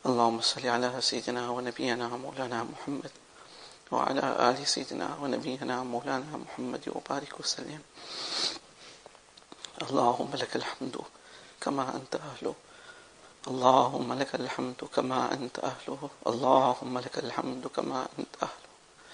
اللهم صل على سيدنا ونبينا مولانا محمد وعلى آل سيدنا ونبينا مولانا محمد وبارك وسلم. اللهم لك الحمد كما أنت أهله، اللهم لك الحمد كما أنت أهله، اللهم لك الحمد كما أنت أهله.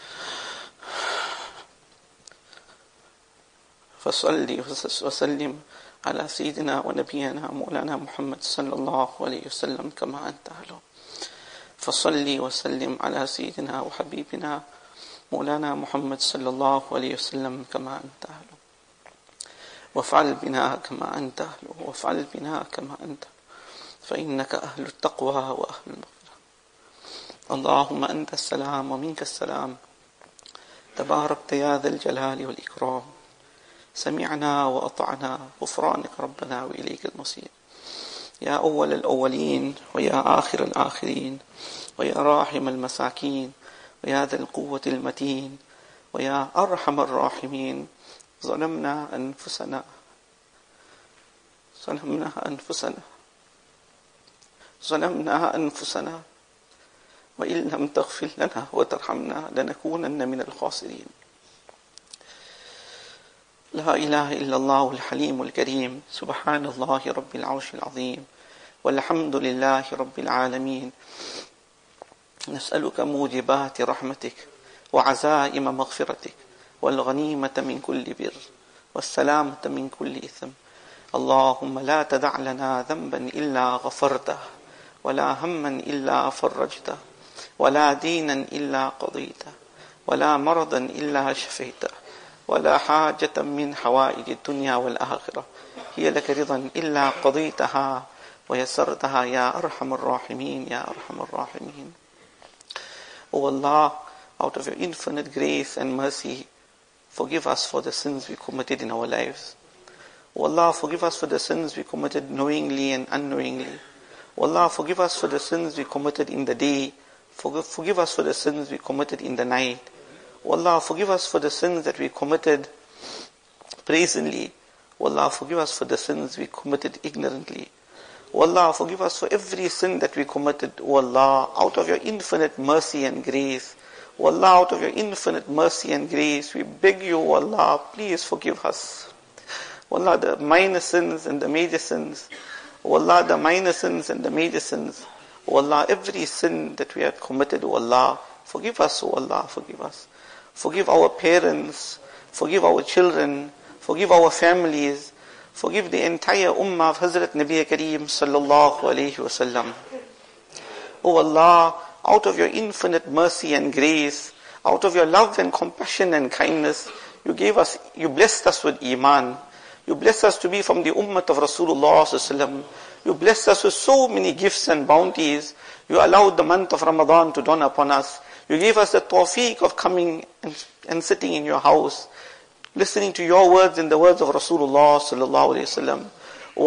فصلي وسلم على سيدنا ونبينا مولانا محمد صلى الله عليه وسلم كما أنت أهله. فصلي وسلم على سيدنا وحبيبنا مولانا محمد صلى الله عليه وسلم كما أنت أهله. وافعل بنا كما أنت أهله، وافعل بنا كما أنت، فإنك أهل التقوى وأهل المغفرة. اللهم أنت السلام ومنك السلام، تباركت يا ذا الجلال والإكرام. سمعنا وأطعنا، غفرانك ربنا وإليك المصير. يا أول الأولين ويا آخر الآخرين ويا راحم المساكين ويا ذا القوة المتين ويا أرحم الراحمين، ظلمنا أنفسنا وإن لم تغفر لنا وترحمنا لنكونن من الخاسرين. لا إله إلا الله الحليم الكريم، سبحان الله رب العرش العظيم، والحمد لله رب العالمين. نسألك موجبات رحمتك وعزائم مغفرتك والغنيمة من كل بر والسلامة من كل إثم. اللهم لا تدع لنا ذنبا إلا غفرته، ولا هما إلا فرجته، ولا دينا إلا قضيته، ولا مرضا إلا شفيته، ولا حاجة من حوائج الدنيا والآخرة هي لك رضا إلا قضيتها ويسرتها يا أرحم الراحمين يا أرحم الراحمين. O Allah, out of your infinite grace and mercy, forgive us for the sins we committed in our lives. O Allah, forgive us for the sins we committed knowingly and unknowingly. O Allah, forgive us for the sins we committed in the day. Forgive us for the sins we committed in the night. O Allah, forgive us for the sins that we committed brazenly. O Allah, forgive us for the sins we committed ignorantly. O Allah, forgive us for every sin that we committed. O Allah, out of your infinite mercy and grace. O Allah, out of your infinite mercy and grace, we beg you, O Allah, please forgive us. O Allah, the minor sins and the major sins. O Allah, the minor sins and the major sins. O Allah, every sin that we have committed, O Allah, forgive us, O Allah, forgive us. Forgive our parents, forgive our children, forgive our families, forgive the entire ummah of Hazrat Nabi Kareem sallallahu alayhi wasallam. O Allah, out of your infinite mercy and grace, out of your love and compassion and kindness, you blessed us with Iman. You blessed us to be from the ummah of Rasulullah sallallahu alayhi wasallam. You blessed us with so many gifts and bounties. You allowed the month of Ramadan to dawn upon us. You gave us the tawfiq of coming and sitting in your house, listening to your words and the words of Rasulullah sallallahu alayhi wasallam. O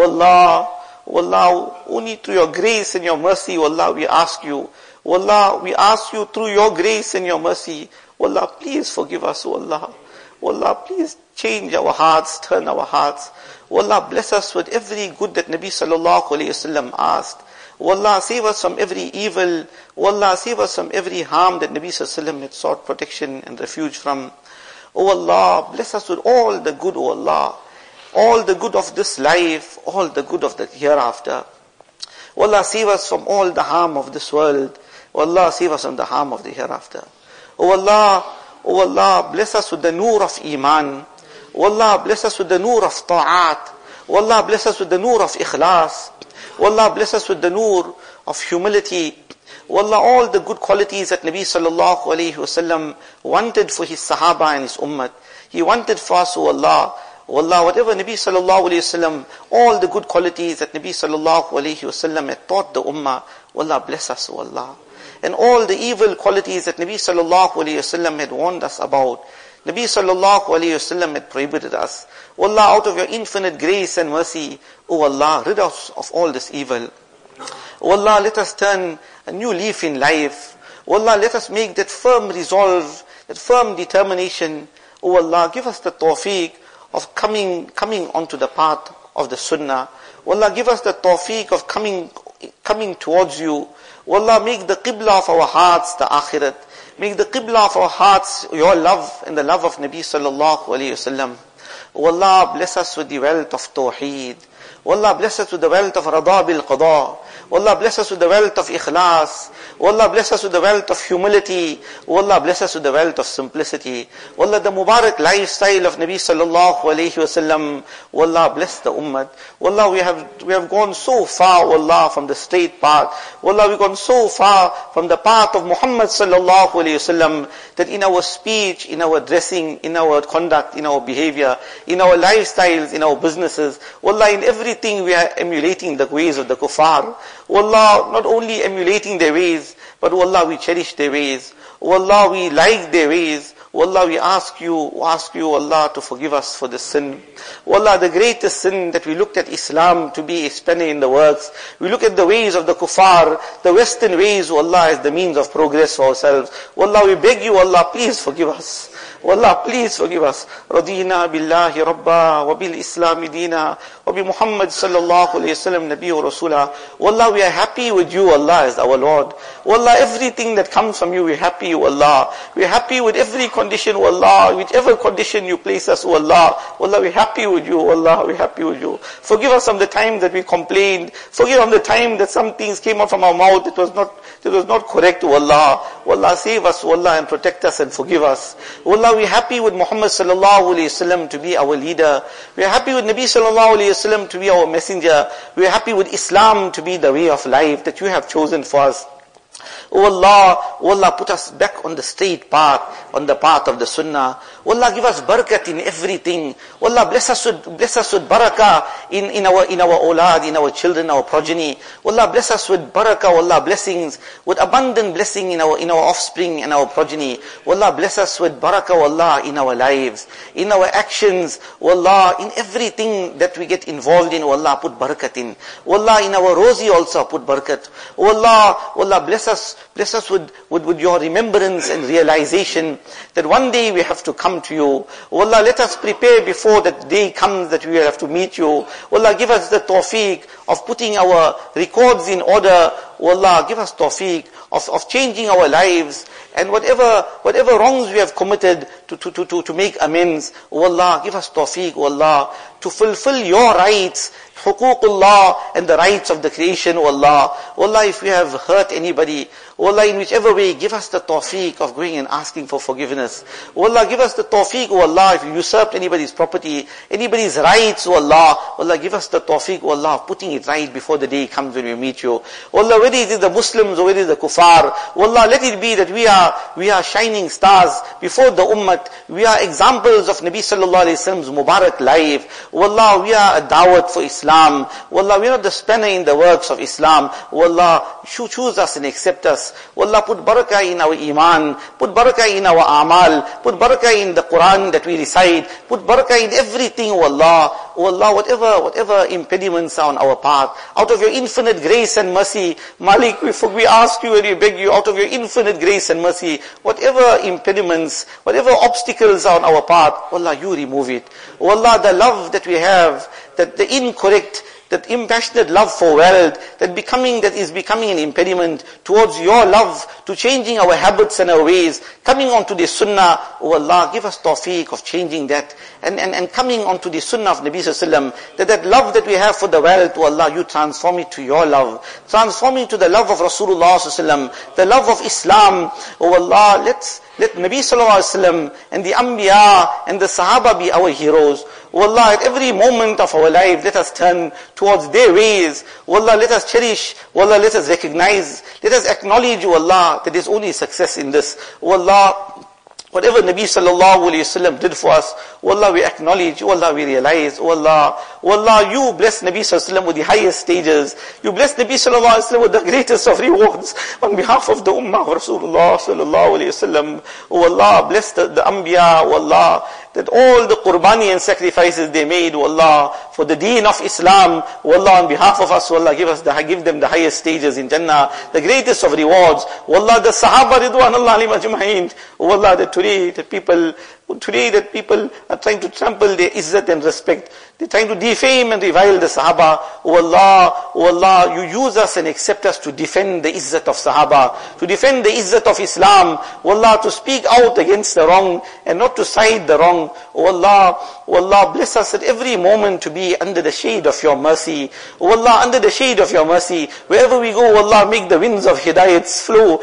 Allah, only through your grace and your mercy, O Allah, we ask you. O Allah, we ask you through your grace and your mercy. O Allah, please forgive us, O Allah. O Allah, please change our hearts, turn our hearts. O Allah, bless us with every good that Nabi sallallahu alayhi wasallam asked. O Allah, save us from every evil. O Allah, save us from every harm that Nabi sallallahu alayhi wasallam had sought protection and refuge from. O Allah, bless us with all the good, O Allah. All the good of this life, all the good of the hereafter. O Allah, save us from all the harm of this world. O Allah, save us from the harm of the hereafter. O Allah, bless us with the nur of Iman. O Allah, bless us with the nur of ta'at. O Allah, bless us with the nur of ikhlas. O Allah, bless us with the nur of humility. O Allah, all the good qualities that Nabi sallallahu alayhi wasallam wanted for his sahaba and his ummah. He wanted for us, O Allah. O Allah, whatever Nabi sallallahu alayhi wasallam, all the good qualities that Nabi sallallahu alayhi wasallam had taught the ummah, O Allah, bless us, O Allah. And all the evil qualities that Nabi sallallahu alayhi wasallam had warned us about, Nabi sallallahu alayhi wasallam had prohibited us. O Allah, out of your infinite grace and mercy, O Allah, rid us of all this evil. O Allah, let us turn a new leaf in life. O Allah, let us make that firm resolve, that firm determination. O Allah, give us the tawfiq of coming onto the path of the sunnah. O Allah, give us the tawfiq of coming coming towards you. O Allah, make the qibla of our hearts the akhirat. Make the qibla of our hearts your love and the love of Nabi sallallahu alayhi wasallam. O Allah, bless us with the wealth of tawheed. O Allah, bless us with the wealth of rada bil qada. O Allah, bless us with the wealth of ikhlas. O Allah, bless us with the wealth of humility. O Allah, bless us with the wealth of simplicity. O Allah, the Mubarak lifestyle of Nabi sallallahu alayhi wasallam. O Allah, bless the ummah. O Allah, we have gone so far, O Allah, from the straight path. O Allah, we've gone so far from the path of Muhammad sallallahu alayhi wasallam that in our speech, in our dressing, in our conduct, in our behavior, in our lifestyles, in our businesses, O Allah, in everything we are emulating the ways of the kuffar. O Allah, not only emulating their ways, but O Allah, we cherish their ways. O Allah, we like their ways. O Allah, we ask you, O Allah, to forgive us for this sin. O Allah, the greatest sin that we looked at Islam to be a spanner in the works. We look at the ways of the kuffar, the Western ways, O Allah, as the means of progress for ourselves. O Allah, we beg you, O Allah, please forgive us. O Allah, please forgive us. Radina billahi rabba, wa bil islami dina, wa bi Muhammad sallallahu alayhi wa sallam nabiyyu rasulah. O Allah, we are happy with you, Allah, as our Lord. O Allah, everything that comes from you, we're happy, O Allah. We're happy with every condition, O Allah. Whichever condition you place us, O Allah. O Allah, we're happy with you, O Allah. We're happy with you. Forgive us from the time that we complained. Forgive us from the time that some things came out from our mouth that was not correct, O Allah. O Allah, save us, O Allah, and protect us and forgive us. O Allah, we're happy with Muhammad sallallahu alayhi wasallam to be our leader. We're happy with Nabi sallallahu alayhi wasallam to be our messenger. We're happy with Islam to be the way of life that you have chosen for us. O Allah, put us back on the straight path, on the path of the sunnah. O Allah, give us barakat in everything. O Allah, bless us with barakah in our awlad, in our children, our progeny. O Allah, bless us with barakah, O Allah, blessings, with abundant blessing in our offspring and our progeny. O Allah, bless us with barakah, O Allah, in our lives, in our actions. O Allah, in everything that we get involved in, O Allah, put barakat in. O Allah, in our rozi also put barakat. O Allah, bless us with your remembrance and realization that one day we have to come to you. O Allah, let us prepare before that day comes that we will have to meet you. O Allah, give us the tawfiq of putting our records in order. O Allah, give us tawfiq of changing our lives, and whatever wrongs we have committed to make amends. O Allah, give us tawfiq, O Allah, to fulfill your rights, huququllah, and the rights of the creation, O Allah. O Allah, if we have hurt anybody, O Allah, in whichever way, give us the tawfiq of going and asking for forgiveness. O Allah, give us the tawfiq, O Allah, if you usurped anybody's property, anybody's rights, O Allah. O Allah, give us the tawfiq, O Allah, of putting it right before the day comes when we meet you. O Allah, whether it is the Muslims or whether it is the kuffar, O Allah, let it be that we are shining stars before the ummah. We are examples of Nabi sallallahu alayhi wasallam's Mubarak life. O Allah, we are a dawat for Islam. O Allah, we are not the spanner in the works of Islam. O Allah, choose us and accept us. O Allah, put barakah in our iman, put barakah in our amal, put barakah in the Quran that we recite, put barakah in everything, O Allah. O Allah, whatever impediments are on our path, out of your infinite grace and mercy, Malik, we ask you and we beg you, out of your infinite grace and mercy, whatever impediments, whatever obstacles are on our path, O Allah, you remove it. O Allah, the love that we have, that the incorrect, that impassionate love for wealth, that is becoming an impediment towards your love, to changing our habits and our ways, coming onto the sunnah. O Allah, give us tawfiq of changing that, and coming onto the sunnah of Nabi sallallahu alaihi wasallam, that love that we have for the wealth, O Allah, you transform it to your love, transform it to the love of Rasulullah sallallahu alaihi wasallam, the love of Islam. O Allah, let Nabi sallallahu alaihi wasallam and the Anbiya and the Sahaba be our heroes. O Allah, at every moment of our life, let us turn towards their ways. O Allah, let us cherish. O Allah, let us recognize. Let us acknowledge, O Allah, that there is only success in this. O Allah, whatever Nabi sallallahu alayhi wasallam did for us, O Allah, we acknowledge, O Allah, we realize, O Allah, you bless Nabi sallallahu alayhi wasallam with the highest stages. You bless Nabi sallallahu alayhi wasallam with the greatest of rewards on behalf of the ummah of Rasulullah sallallahu alayhi wasallam. O Allah, bless the Anbiya, O Allah, that all the qurbani and sacrifices they made, O Allah, for the deen of Islam, O Allah, on behalf of us, O Allah, give them the highest stages in Jannah, the greatest of rewards. O Allah, the Sahaba Ridwanullah alayhim ajma'in, O Allah, that today the people Today that people are trying to trample their izzat and respect. They're trying to defame and revile the Sahaba. Oh Allah, you use us and accept us to defend the izzat of Sahaba, to defend the izzat of Islam. Oh Allah, to speak out against the wrong and not to side the wrong. Oh Allah, bless us at every moment to be under the shade of your mercy. Oh Allah, under the shade of your mercy. Wherever we go, oh Allah, make the winds of hidayats flow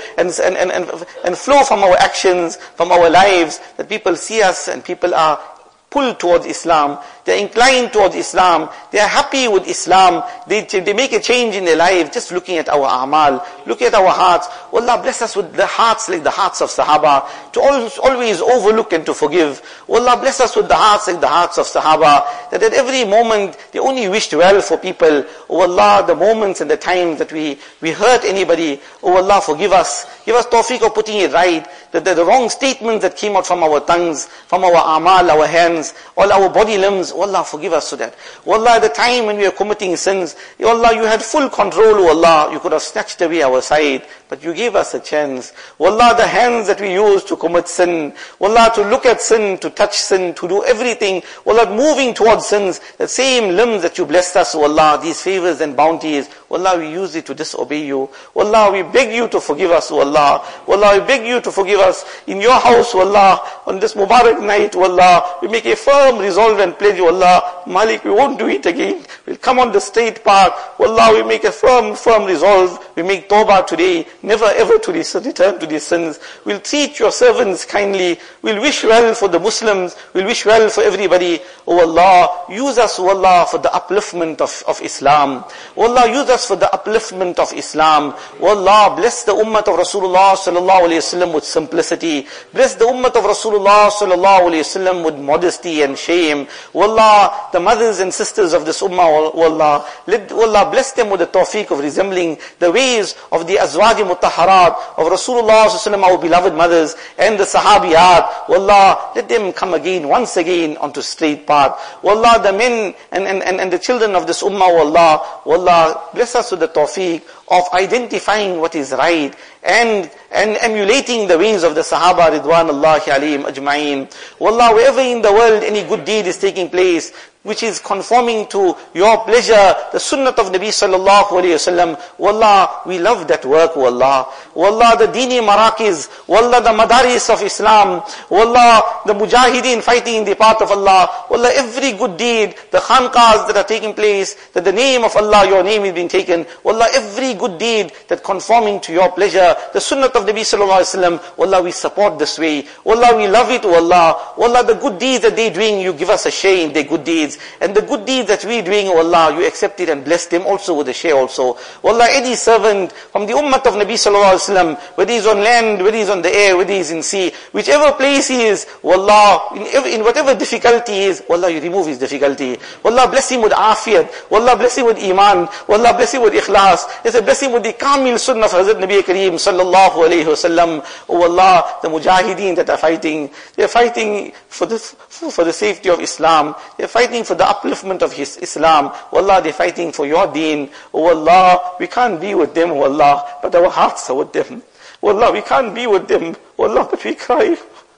and flow from our actions, from our lives, that people see us and people are pulled towards Islam. They're inclined towards Islam. They are happy with Islam. They make a change in their life just looking at our a'mal, looking at our hearts. Allah bless us with the hearts like the hearts of Sahaba, to always overlook and to forgive. Allah bless us with the hearts like the hearts of Sahaba, that at every moment they only wished well for people. Oh Allah, the moments and the times that we hurt anybody, oh Allah, forgive us. Give us tawfiq of putting it right. That the wrong statements that came out from our tongues, from our a'mal, our hands, all our body limbs, oh Allah, forgive us for that. Oh Allah, at the time when we were committing sins, oh Allah, you had full control, oh Allah. You could have snatched away our sight, but you gave us a chance. Oh Allah, the hands that we used to commit sin, oh Allah, to look at sin, to touch sin, to do everything, oh Allah, moving towards sins, the same limbs that you blessed us, oh Allah, these favors and bounties, oh Allah, we use it to disobey you. Oh Allah, we beg you to forgive us, oh Allah. Oh Allah, we beg you to forgive us. In your house, oh Allah, on this Mubarak night, oh Allah, we make a firm resolve and pledge, oh Allah, Malik, we won't do it again. We'll come on the straight path. Oh Allah, we make a firm resolve. We make tawbah today, never ever to return to these sins. We'll treat your servants kindly. We'll wish well for the Muslims. We'll wish well for everybody. Oh Allah, use us, oh Allah, for the upliftment of Islam. Oh Allah, use us for the upliftment of Islam. Oh Allah, bless the ummah of Rasulullah sallallahu alayhi wasallam with simplicity. Bless the ummah of Rasulullah sallallahu alayhi wasallam with modesty and shame. Oh Allah, the mothers and sisters of this ummah, oh Allah, oh Allah, bless them with the tawfiq of resembling the ways of the azwaji mutahharat of Rasulullah sallallahu alayhi wasallam, our beloved mothers, and the sahabiyat. Oh Allah, let them come again, once again, onto straight path. Oh Allah, the men and the children of this ummah, oh Allah, bless us with the tawfiq of identifying what is right and emulating the ways of the Sahaba Ridwanullahi alayhim ajma'in. Wallah, wherever in the world any good deed is taking place, which is conforming to your pleasure, the sunnat of Nabi sallallahu alayhi wasallam, wallah, we love that work, wallah. Wallah, the dini marakiz, wallah, the madaris of Islam, wallah, the mujahideen fighting in the path of Allah, wallah, every good deed, the khanqahs that are taking place, that the name of Allah, your name is being taken, wallah, every good deed that conforming to your pleasure, the sunnat of Nabi sallallahu alayhi wasallam, wallah, we support this way, wallah, we love it, wallah, wallah, the good deeds that they're doing, you give us a share in their good deeds. And the good deeds that we're doing, oh Allah, you accept it and bless them also with a share also. Oh Allah, any servant from the ummah of Nabi sallallahu alaihi wasallam, whether he's on land, whether he's on the air, whether he's in sea, whichever place he is, oh Allah, in whatever difficulty he is, oh Allah, you remove his difficulty. Oh Allah, bless him with afiyat. Oh Allah, bless him with iman. Oh Allah, bless him with ikhlas. Yes, bless him with the kamil sunnah of Hazrat Nabi Kareem sallallahu alaihi wasallam. Oh Allah, the mujahideen that are fighting, they're fighting for the safety of Islam. They're fighting for the upliftment of his Islam. Oh Allah, they're fighting for your deen. Oh Allah, we can't be with them, oh Allah, but our hearts are with them. Oh Allah, we can't be with them, oh Allah, but we cry.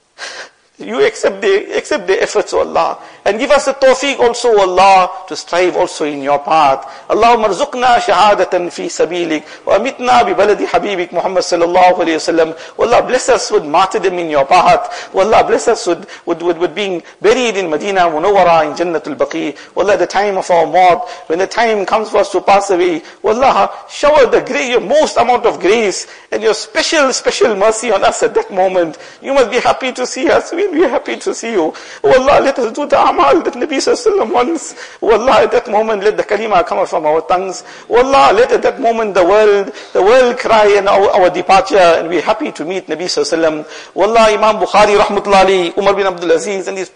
You accept the efforts, O Allah, and give us the tawfiq also, O Allah, to strive also in your path. Allahumma arzuqna shahadatan fi sabilik, wa amitna bi baladi habibik Muhammad sallallahu alayhi wasallam. O Allah, bless us with martyrdom in your path. O Allah, bless us with being buried in Medina Munawwara in Jannatul Baqi. O Allah, the time of our maut, when the time comes for us to pass away, O Allah, shower your most amount of grace and your special mercy on us at that moment. You must be happy to see us. We are happy to see you. Oh Allah, let us do the amal that Nabi sallallahu wants. Oh Allah, at that moment let the kalima come out from our tongues. Oh Allah, let at that moment the world cry and our departure, and we are happy to meet Nabi sallallahu. Oh Allah, Imam Bukhari rahmatullahi, Umar bin Abdul Aziz and his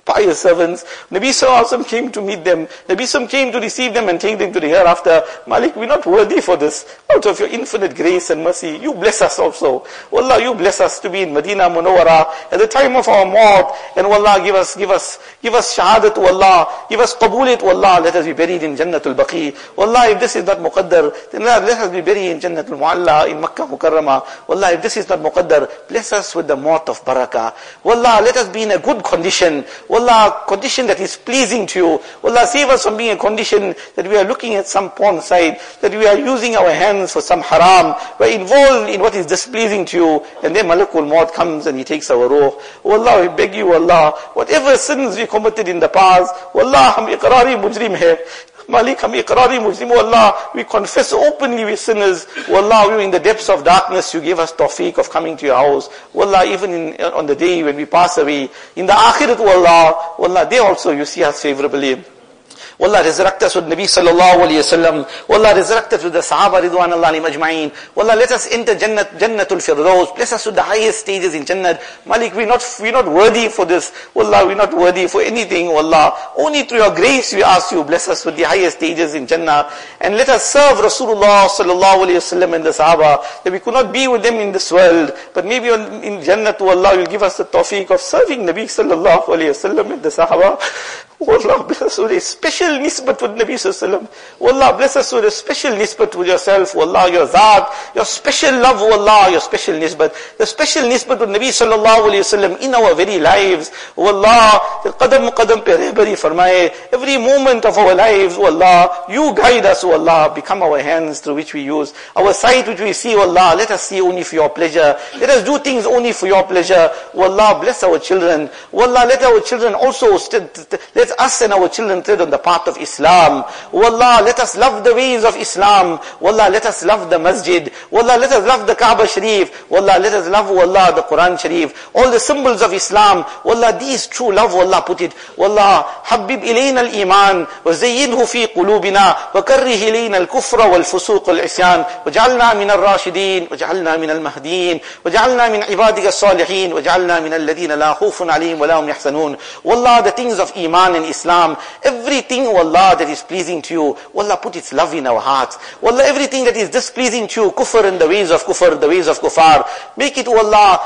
pious servants. Nabi Sallallahu Alaihi Wasallam came to meet them. Nabi Sallallahu came to receive them and take them to the hereafter. Malik, we're not worthy for this. Out of your infinite grace and mercy, you bless us also. Wallah, you bless us to be in Medina Munawwara at the time of our maut. And Wallah, give us shahadat, Wallah. Give us qabulit, Wallah. Let us be buried in Jannatul Baqi. Wallah, if this is not muqaddar, then let us be buried in Jannatul Mu'alla, in Makkah Mukarramah. Wallah, if this is not muqaddar, bless us with the maut of barakah. Wallah, let us be in a good condition. Wallah, condition that is pleasing to you. Wallah, save us from being a condition that we are looking at some porn site, that we are using our hands for some haram, we're involved in what is displeasing to you, and then Malakul Maut comes and he takes our ruh. Wallah, we beg you, Allah, whatever sins we committed in the past, Wallah, hum iqrari mujrim hai. Malik, hum iqrari mujrim, Wallah, we confess openly we're sinners. Wallah, we were in the depths of darkness, you gave us tawfiq of coming to your house. Wallah, even on the day when we pass away, in the akhirat, Wallah, there also you see us favorably. Wallah, resurrect us with Nabi Sallallahu Alaihi Wasallam. Wallah, resurrect us with the Sahaba Ridwanullah alayhim ajma'in. Wallah, let us enter Jannatul Firdaus. Bless us with the highest stages in Jannat. Malik, we're not worthy for this. Wallah, we're not worthy for anything. Wallah, only through your grace we ask you, bless us with the highest stages in Jannah. And let us serve Rasulullah Sallallahu Alaihi Wasallam and the Sahaba. That we could not be with them in this world, but maybe in Jannat, Wallah, you'll give us the tawfiq of serving Nabi Sallallahu Alaihi Wasallam and the Sahaba. Wallah, bless us with a special nisbat with Nabi Sallallahu Alaihi Wasallam. Wallah, bless us with a special nisbat with yourself. Wallah, your Zat, your special love, Wallah, your special nisbat. The special nisbat with Nabi Sallallahu Alaihi Wasallam in our very lives. Wallah, qadam qadam pe rehbari farmaye. Every moment of our lives, Wallah, you guide us, Wallah. Become our hands through which we use. Our sight which we see, Wallah, let us see only for your pleasure. Let us do things only for your pleasure. Wallah, bless our children. Wallah, let our children also let us and our children tread on the path of Islam. Wallah, let us love the ways of Islam. Wallah, let us love the masjid. Wallah, let us love the Kaaba Sharif. Wallah, let us love, Wallah, the Quran Sharif. All the symbols of Islam. Wallah, these true love, Wallah, put it. Wallah, habib ilayna al-iman, wa zayyidhu fi qulubina, wa karrih ilayna al-kufra wal-fusuq wal-isyan, wa ja'alna min al-rashidin, wa ja'alna min al-mahdin, wa ja'alna min ibadika as-salihin, wa ja'alna min alladhina la khawfun alayhim wa la hum yahzanun. Wallah, the things of iman and Islam, everything, Wallah, that is pleasing to you, Wallah, put its love in our hearts. Wallah, everything that is displeasing to you, kufr and the ways of kufr, the ways of kuffar, make it, Wallah,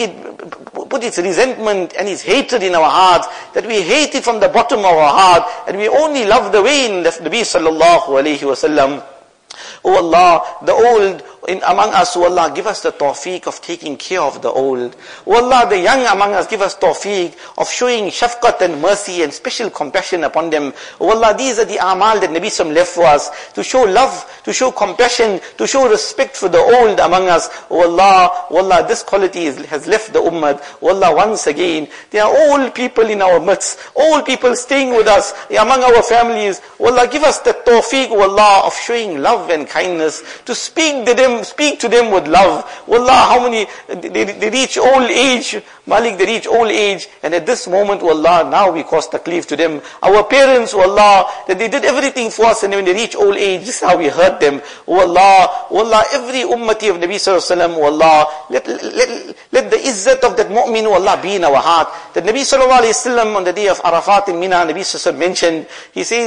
put its resentment and its hatred in our hearts, that we hate it from the bottom of our heart, and we only love the way in the Nabi Sallallahu Alaihi Wasallam. Oh Allah, the old among us, oh Allah, give us the tawfiq of taking care of the old. Oh Allah, the young among us, give us tawfiq of showing shafqat and mercy and special compassion upon them. Oh Allah, these are the amal that Nabi Sallam left for us, to show love, to show compassion, to show respect for the old among us. Oh Allah, this quality has left the ummah. Oh Allah, once again, there are old people in our midst, old people staying with us, among our families. Oh Allah, give us the tawfiq, oh Allah, of showing love and kindness, to speak to them with love. Wallah, how many, they reach old age, Malik, they reach old age, and at this moment, Wallah, now we cause taklif to them. Our parents, Wallah, that they did everything for us, and when they reach old age, this is how we hurt them. Wallah, every ummati of Nabi Sallallahu Alaihi Wasallam, Wallah, let the izzat of that mu'min, Wallah, be in our heart. That Nabi Sallallahu Alaihi Wasallam on the day of Arafat in Mina, Nabi Sallallahu Alaihi Wasallam mentioned, he says,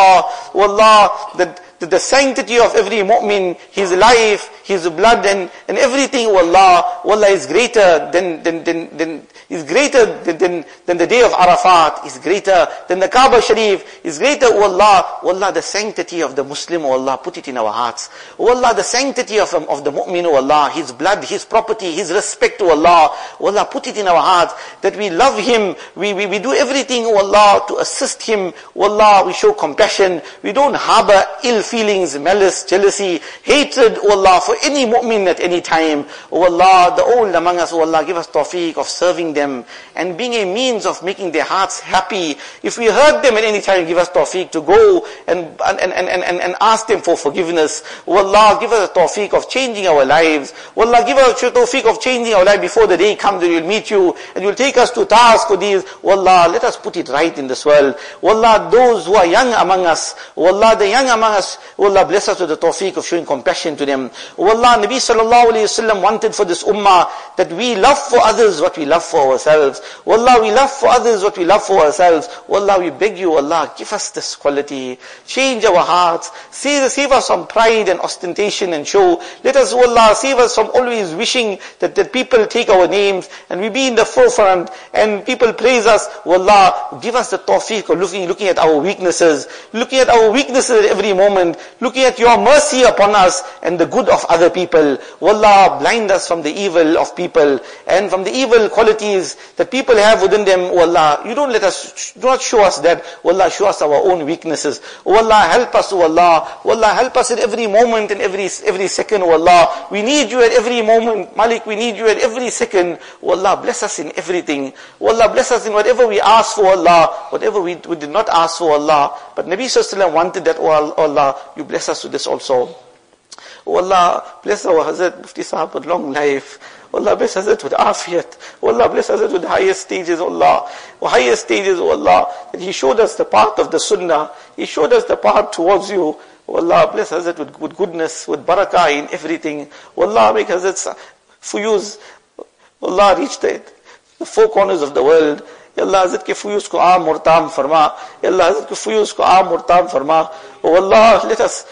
Wallah, that the sanctity of every mu'min, his life, his blood and everything, Wallah is greater than the day of Arafat, is greater than the Kaaba Sharif, is greater, Wallah, the sanctity of the Muslim, Wallah, put it in our hearts. Wallah, the sanctity of the mu'min, Wallah, his blood, his property, his respect, Wallah, put it in our hearts, that we love him, we do everything, Wallah, to assist him, Wallah, we show compassion, we don't harbor ill feelings, malice, jealousy, hatred, Wallah, for any mu'min at any time. Wallah, the old among us, Wallah, give us tawfiq of serving them and being a means of making their hearts happy. If we hurt them at any time, give us tawfiq to go and ask them for forgiveness. Wallah, give us a tawfiq of changing our lives. Wallah, give us a tawfiq of changing our life before the day comes when we'll meet you and you'll take us to task for these. Wallah, let us put it right in this world. Wallah, those who are young among us, Wallah, the young among us, O Allah, bless us with the tawfiq of showing compassion to them. O Allah, Nabi sallallahu alayhi wasallam wanted for this ummah that we love for others what we love for ourselves. O Allah, we love for others what we love for ourselves. O Allah, we beg you, Allah, give us this quality. Change our hearts. Save us from pride and ostentation and show. Let us, O Allah, save us from always wishing that people take our names and we be in the forefront and people praise us. O Allah, give us the tawfiq of looking at our weaknesses, looking at our weaknesses at every moment, looking at your mercy upon us and the good of other people. O Allah, blind us from the evil of people and from the evil qualities that people have within them. O Allah, you do not show us that. O Allah, show us our own weaknesses. O Allah, help us, O Allah. O Allah, help us at every moment and every second, O Allah. We need you at every moment. Malik, we need you at every second. O Allah, bless us in everything. O Allah, bless us in whatever we ask for, Allah. Whatever we did not ask for, Allah. But Nabi sallallahu alaihi wasallam wanted that, O Allah, you bless us with this also. O Allah, bless our Hazrat Mufti Sahab with long life. O Allah, bless Hazrat with afiyat. O Allah, bless Hazrat with highest stages, O Allah. Highest stages, O Allah. That he showed us the path of the sunnah. He showed us the path towards you. O Allah, bless Hazrat with goodness, with barakah in everything. O Allah, make Hazrat fuyuz. O Allah, reach the four corners of the world. Ya Allah, Hazrat ke fuyuz ko aam aur taam farma. Ya Allah, Hazrat ke fuyuz ko aam aur taam farma. Oh Allah, let us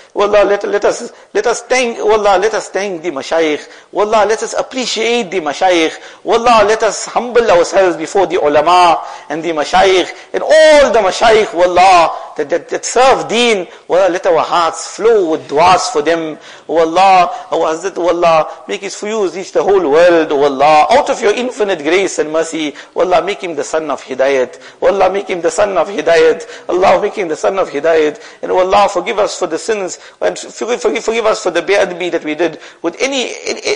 thank the mashayikh. Oh Allah, let us appreciate the mashayikh. Oh Allah, let us humble ourselves before the ulama and the mashayikh and all the mashayikh, oh Allah, that serve deen. Oh Allah, let our hearts flow with du'as for them. Oh Allah, oh Hazrat, oh Allah, make his fuyuz reach the whole world. Oh Allah, out of your infinite grace and mercy, oh Allah, make him the son of hidayat. Oh Allah, make him the son of hidayat. Allah, make him the son of hidayat. And oh Allah, forgive us for the sins and forgive us for the be'adbi that we did with any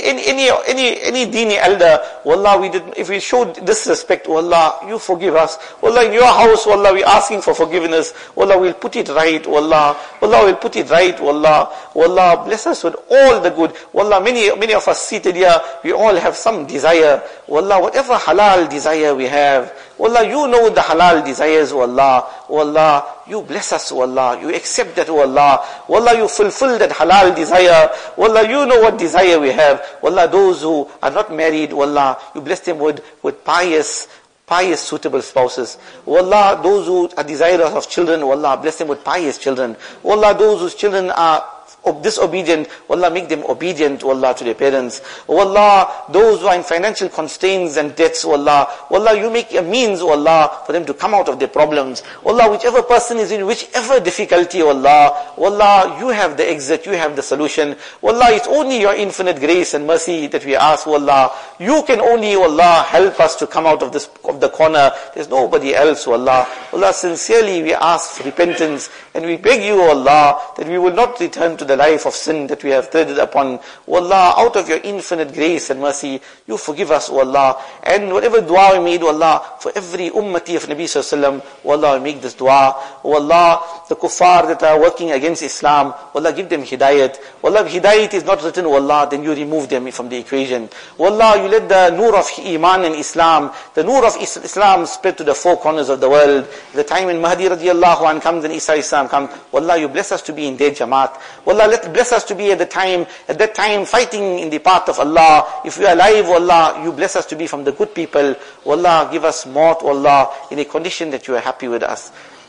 dini elder. Wallah, if we showed disrespect, Wallah, you forgive us. Wallah, in your house, Wallah, we're asking for forgiveness. Wallah, we'll put it right. Wallah, we'll put it right. Wallah, bless us with all the good. Wallah, many of us seated here, we all have some desire. Wallah, whatever halal desire we have, Wallah, you know the halal desires, Wallah. Wallah, you bless us, Wallah. You accept that, Wallah. Wallah, you fulfill that halal desire. Wallah, you know what desire we have. Wallah, those who are not married, Wallah, you bless them with pious, suitable spouses. Wallah, those who are desirous of children, Wallah, bless them with pious children. Wallah, those whose children are disobedient, Wallah, make them obedient, Wallah, to their parents. Wallah, those who are in financial constraints and debts, Wallah, you make a means, Wallah, for them to come out of their problems. Wallah, whichever person is in whichever difficulty, Wallah, you have the exit, you have the solution. Wallah, it's only your infinite grace and mercy that we ask, Wallah. You can only, Wallah, help us to come out of the corner. There's nobody else, Wallah. Wallah, sincerely we ask for repentance and we beg you, Wallah, that we will not return to the life of sin that we have threaded upon. Wallah, out of your infinite grace and mercy, you forgive us, Wallah. And whatever dua we made, Wallah, for every ummati of Nabi sallallahu alaihi wasallam, Wallah, we make this dua. Wallah, the kuffar that are working against Islam, Wallah, give them hidayat. Wallah, if hidayat is not written, Wallah, then you remove them from the equation. Wallah, you let the nur of iman and Islam, the nur of Islam spread to the four corners of the world. The time when Mahdi radiallahu anh comes and Isa Islam comes, Wallah, you bless us to be in their jamaat. Wallah, bless us to be at that time fighting in the path of Allah. If we are alive, Wallah, you bless us to be from the good people. Wallah, give us maut, Wallah, in a condition that you are happy with us.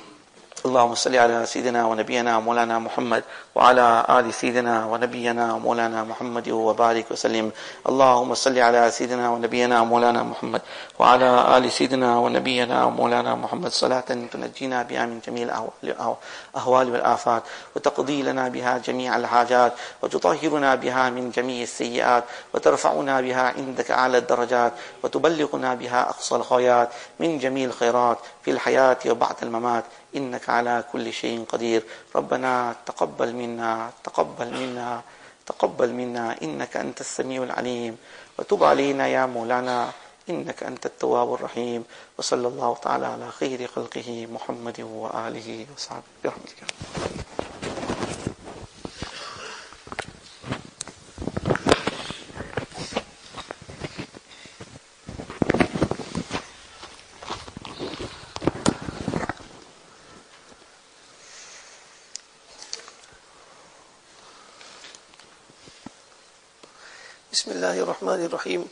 اللهم صل على سيدنا ونبينا مولانا محمد وعلى آل سيدنا ونبينا مولانا محمد وبارك وسلم. اللهم صل على سيدنا ونبينا مولانا محمد وعلى آل سيدنا ونبينا مولانا محمد صلاة تنجينا بها من جميع الأهوال والآفات وتقضي لنا بها جميع الحاجات وتطهرنا بها من جميع السيئات وترفعنا بها عندك أعلى الدرجات وتبلغنا بها أقصى الغايات من جميع الخيرات في الحياة وبعد الممات إنك على كل شيء قدير. ربنا تقبل منا إنك أنت السميع العليم وتب علينا يا مولانا إنك أنت التواب الرحيم. وصلى الله تعالى على خير خلقه محمد وآله وصحبه برحمتك. Bismillahir Rahmanir Rahim.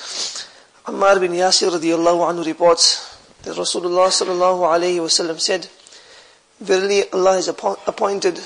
Ammar bin Yasir radiyallahu anhu reports that Rasulullah sallallahu alayhi wasallam said, "Verily Allah has appointed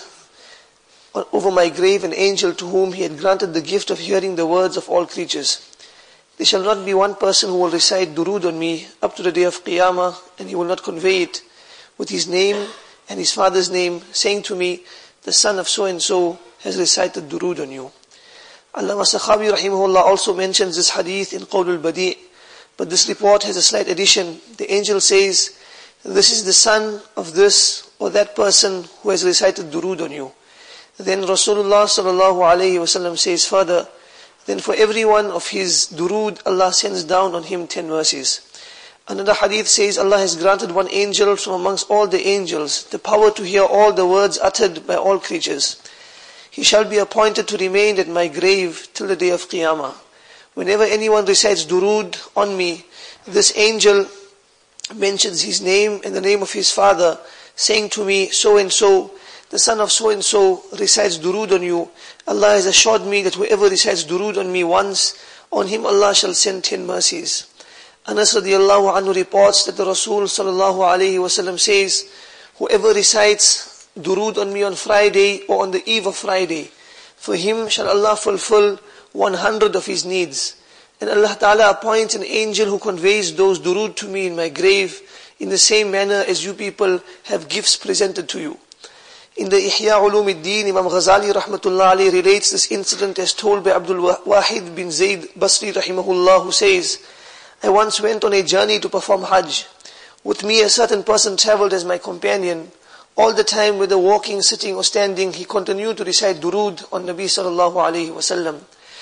over my grave an angel to whom He had granted the gift of hearing the words of all creatures. There shall not be one person who will recite durood on me up to the day of Qiyamah, and he will not convey it with his name and his father's name, saying to me, the son of so and so has recited durood on you." Allama Sakhawi rahimahullah also mentions this hadith in Qawlul Badi', but this report has a slight addition. The angel says, "This is the son of this or that person who has recited durood on you." Then Rasulullah sallallahu alayhi wasallam says further, "Then for every one of his durood, Allah sends down on him 10 mercies." Another hadith says, Allah has granted one angel from amongst all the angels the power to hear all the words uttered by all creatures. He shall be appointed to remain at my grave till the day of Qiyamah. Whenever anyone recites durood on me, this angel mentions his name and the name of his father, saying to me, so and so, the son of so and so recites durood on you. Allah has assured me that whoever recites durood on me once, on him Allah shall send 10 mercies. Anas radiallahu anhu reports that the Rasul sallallahu alayhi wasallam says, "Whoever recites durood on me on Friday or on the eve of Friday, for him shall Allah fulfill 100 of his needs. And Allah Ta'ala appoints an angel who conveys those durood to me in my grave in the same manner as you people have gifts presented to you." In the Ihya Ulumuddin, Imam Ghazali rahmatullah alayhi relates this incident as told by Abdul Wahid bin Zayd Basri rahimahullah, who says, "I once went on a journey to perform Hajj. With me a certain person travelled as my companion. All the time, whether walking, sitting or standing, he continued to recite durood on Nabi sallallahu alayhi wasallam.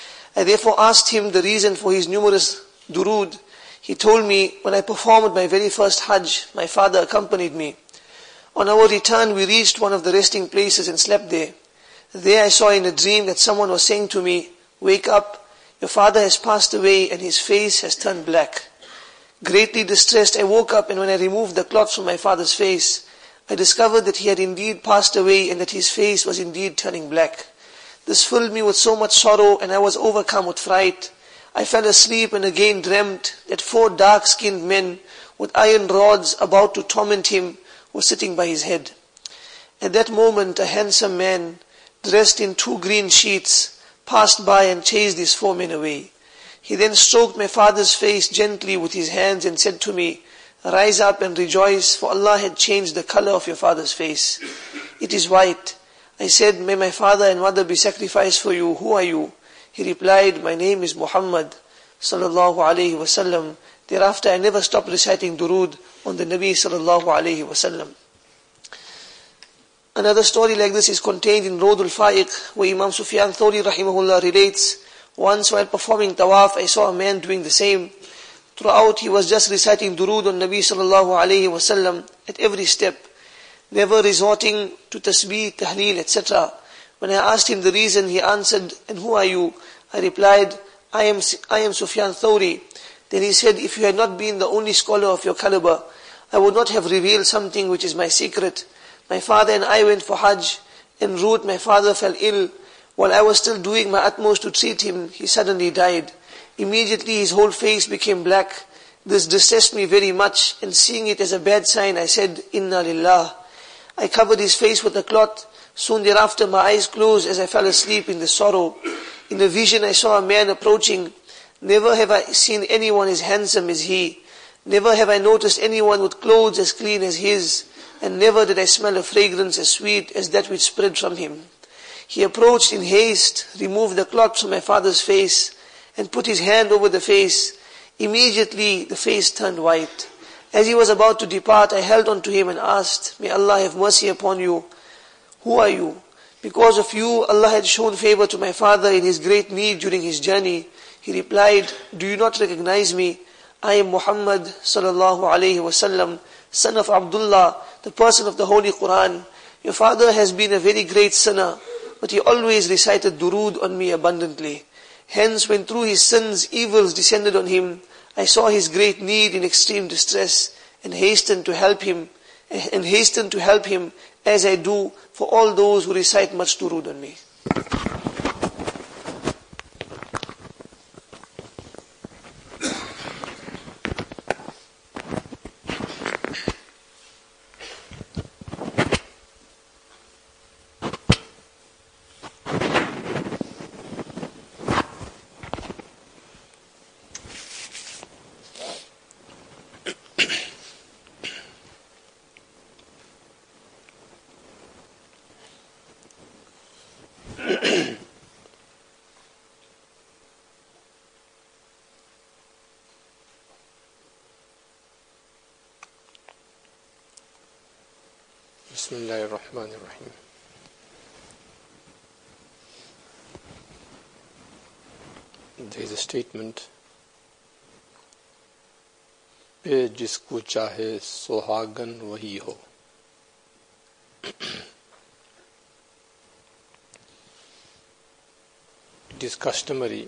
I therefore asked him the reason for his numerous durood. He told me, when I performed my very first Hajj, my father accompanied me. On our return, we reached one of the resting places and slept there. There I saw in a dream that someone was saying to me, 'Wake up, your father has passed away and his face has turned black.' Greatly distressed, I woke up, and when I removed the cloth from my father's face, I discovered that he had indeed passed away and that his face was indeed turning black. This filled me with so much sorrow, and I was overcome with fright. I fell asleep and again dreamt that 4 dark-skinned men with iron rods about to torment him were sitting by his head. At that moment, a handsome man, dressed in 2 green sheets, passed by and chased these 4 men away. He then stroked my father's face gently with his hands and said to me, 'Rise up and rejoice, for Allah had changed the color of your father's face. It is white.' I said, 'May my father and mother be sacrificed for you. Who are you?' He replied, 'My name is Muhammad sallallahu alayhi wasallam.' Thereafter I never stopped reciting durood on the Nabi sallallahu alayhi wasallam." Another story like this is contained in Rawdul Fa'iq, where Imam Sufyan Thawri rahimahullah relates, "Once while performing tawaf, I saw a man doing the same. Throughout, he was just reciting durood on Nabi sallallahu alayhi wasallam at every step, never resorting to tasbih, tahleel, etc. When I asked him the reason, he answered, 'And who are you?' I replied, I am Sufyan Thawri." Then he said, "If you had not been the only scholar of your caliber, I would not have revealed something which is my secret. My father and I went for Hajj. En route, my father fell ill. While I was still doing my utmost to treat him, he suddenly died. Immediately his whole face became black. This distressed me very much, and seeing it as a bad sign, I said, 'Inna lillah.' I covered his face with a cloth. Soon thereafter my eyes closed as I fell asleep in the sorrow. In a vision I saw a man approaching. Never have I seen anyone as handsome as he. Never have I noticed anyone with clothes as clean as his. And never did I smell a fragrance as sweet as that which spread from him. He approached in haste, removed the cloth from my father's face, and put his hand over the face. Immediately the face turned white. As he was about to depart, I held on to him and asked, 'May Allah have mercy upon you. Who are you?' Because of you, Allah had shown favor to my father in his great need during his journey." He replied, "Do you not recognize me? I am Muhammad sallallahu alayhi wasallam, son of Abdullah, the person of the Holy Quran. Your father has been a very great sinner, but he always recited durood on me abundantly. Hence, when through his sins evils descended on him, I saw his great need in extreme distress, and hastened to help him, as I do for all those who recite much durood on me." Bismillahirrahmanirrahim. There is a statement, पे जिसको चाहे सुहागन वही हो. It is customary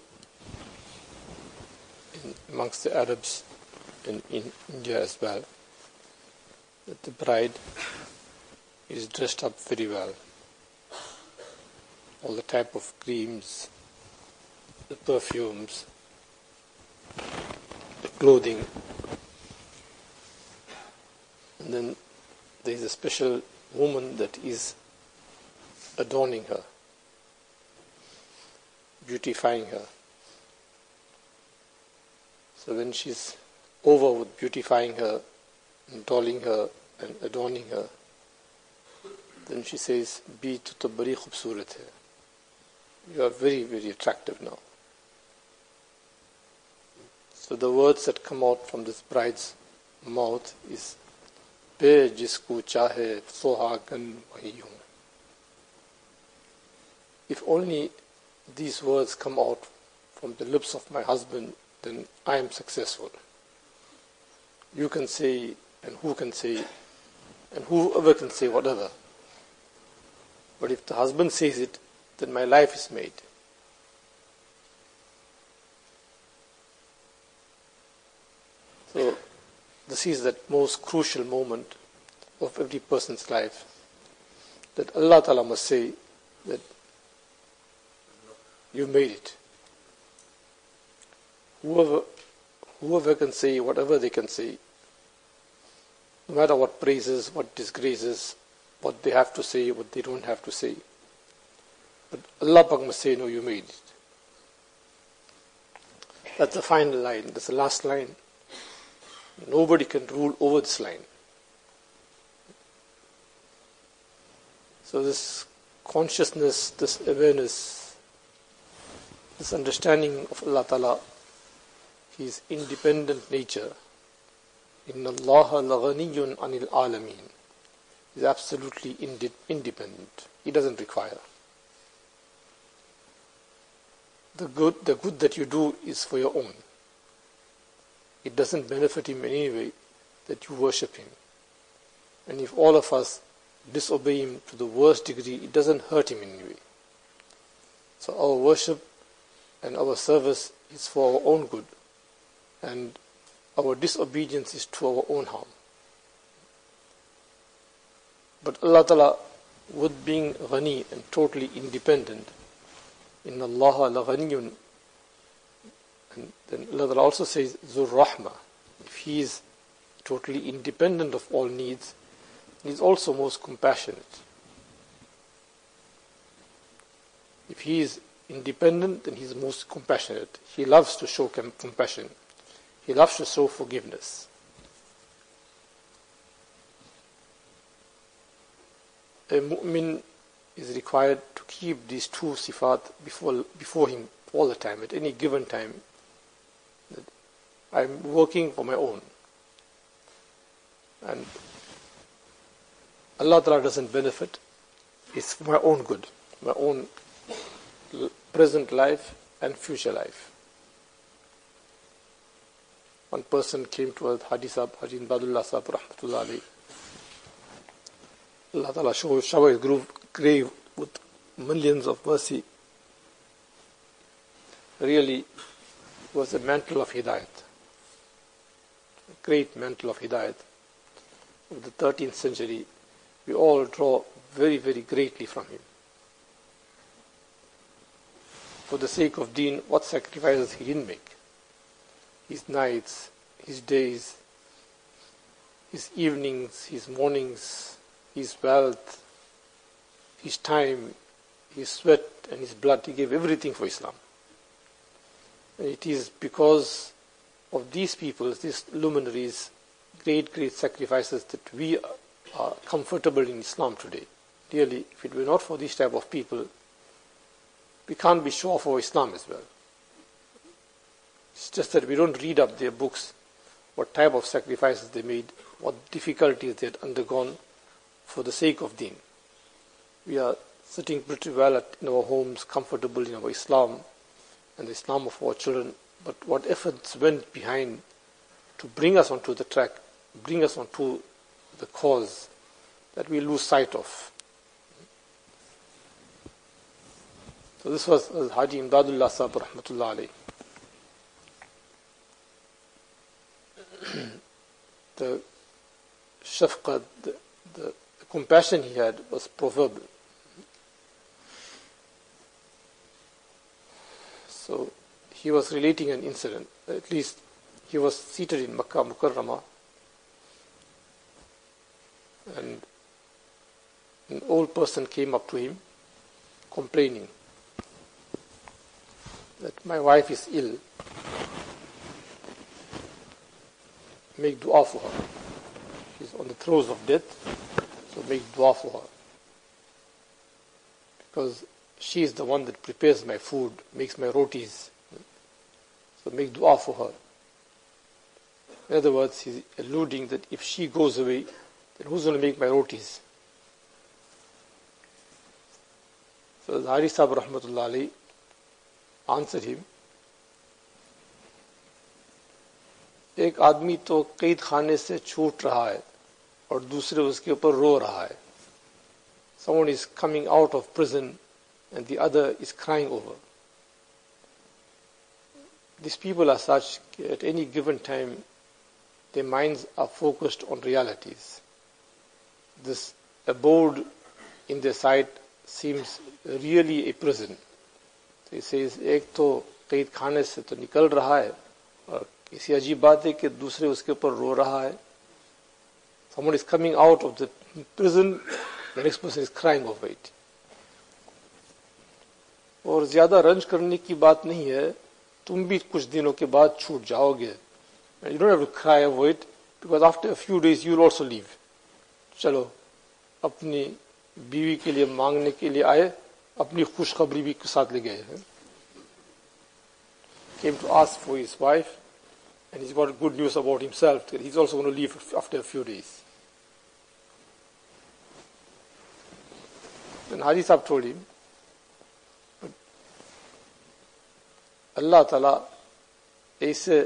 amongst the Arabs in India as well that the bride is dressed up very well. All the type of creams, the perfumes, the clothing. And then there is a special woman that is adorning her, beautifying her. So when she's over with beautifying her, and dolling her and adorning her, then she says, "Bi tu to bari khubsurat hai. You are very, very attractive now." So the words that come out from this bride's mouth is, "Pe jisko chahe sohagan wahi hu." If only these words come out from the lips of my husband, then I am successful. You can say, and who can say, and whoever can say whatever. But if the husband says it, then my life is made. So this is that most crucial moment of every person's life, that Allah Ta'ala must say that you made it. Whoever can say whatever they can say, no matter what praises, what disgraces, what they have to say, what they don't have to say. But Allah Pak must say, no, you made it. That's the final line, that's the last line. Nobody can rule over this line. So this consciousness, this awareness, this understanding of Allah Ta'ala, His independent nature, Inna Allaha laghaniyun anil alameen, is absolutely independent. He doesn't require. The good that you do is for your own. It doesn't benefit Him in any way that you worship Him. And if all of us disobey Him to the worst degree, it doesn't hurt Him in any way. So our worship and our service is for our own good, and our disobedience is to our own harm. But Allah Ta'ala, with being ghani and totally independent, Inna Allaha laghaniyun, and then Allah Ta'ala also says, Zur Rahma. If He is totally independent of all needs, He is also most compassionate. If He is independent, then He is most compassionate. He loves to show compassion. He loves to show forgiveness. A mu'min is required to keep these two sifat before him all the time, at any given time. I'm working for my own. And Allah Ta'ala doesn't benefit. It's for my own good, my own present life and future life. One person came to Haji Badullah Sahib Rahmatullah alayhi. Allah Ta'ala shower His grave with millions of mercy. Really was a mantle of hidayat, a great mantle of hidayat of the 13th century. We all draw very, very greatly from him. For the sake of deen, what sacrifices he didn't make. His nights, his days, his evenings, his mornings, his wealth, his time, his sweat and his blood. He gave everything for Islam. And it is because of these people, these luminaries, great sacrifices, that we are comfortable in Islam today. Really, if it were not for these type of people, we can't be sure for Islam as well. It's just that we don't read up their books, what type of sacrifices they made, what difficulties they had undergone, for the sake of deen. We are sitting pretty well in our homes, comfortable in our Islam and the Islam of our children, but what efforts went behind to bring us onto the track, bring us onto the cause that we lose sight of. So this was Haji Imdadullah Sahib Rahmatullah alayhi. The shafqat, the compassion he had was proverbial. So he was relating an incident, at least he was seated in Makkah Mukarramah, and an old person came up to him complaining that my wife is ill, make dua for her. She's on the throes of death, so make dua for her. Because she is the one that prepares my food, makes my rotis. So make dua for her. In other words, he's alluding that if she goes away, then who's going to make my rotis? So the Haji Sahib Rahmatullah alayhi answered him, एक आदमी तो कैद खाने से छूट रहा है और दूसरे उसके ऊपर रो रहा है. Someone is coming out of prison and the other is crying over. These people are such, at any given time, their minds are focused on realities. This abode in their sight seems really a prison. So he says, एक तो कैद खाने से तो निकल रहा है और इसी अजीब बात है कि दूसरे उसके ऊपर रो रहा है. Someone is coming out of the prison, the next person is crying over it. और ज्यादा रंज करने की बात नहीं है, तुम भी कुछ दिनों के बाद छूट जाओगे. And you don't have to cry over it, because after a few days you will also leave. चलो, अपनी बीवी के लिए मांगने के लिए आए, अपनी खुशखबरी भी के साथ ले गए हैं. Came to ask for his wife, and he's got good news about himself, that he's also going to leave after a few days. Then Haji Sahib told him, Allah Ta'ala ऐसे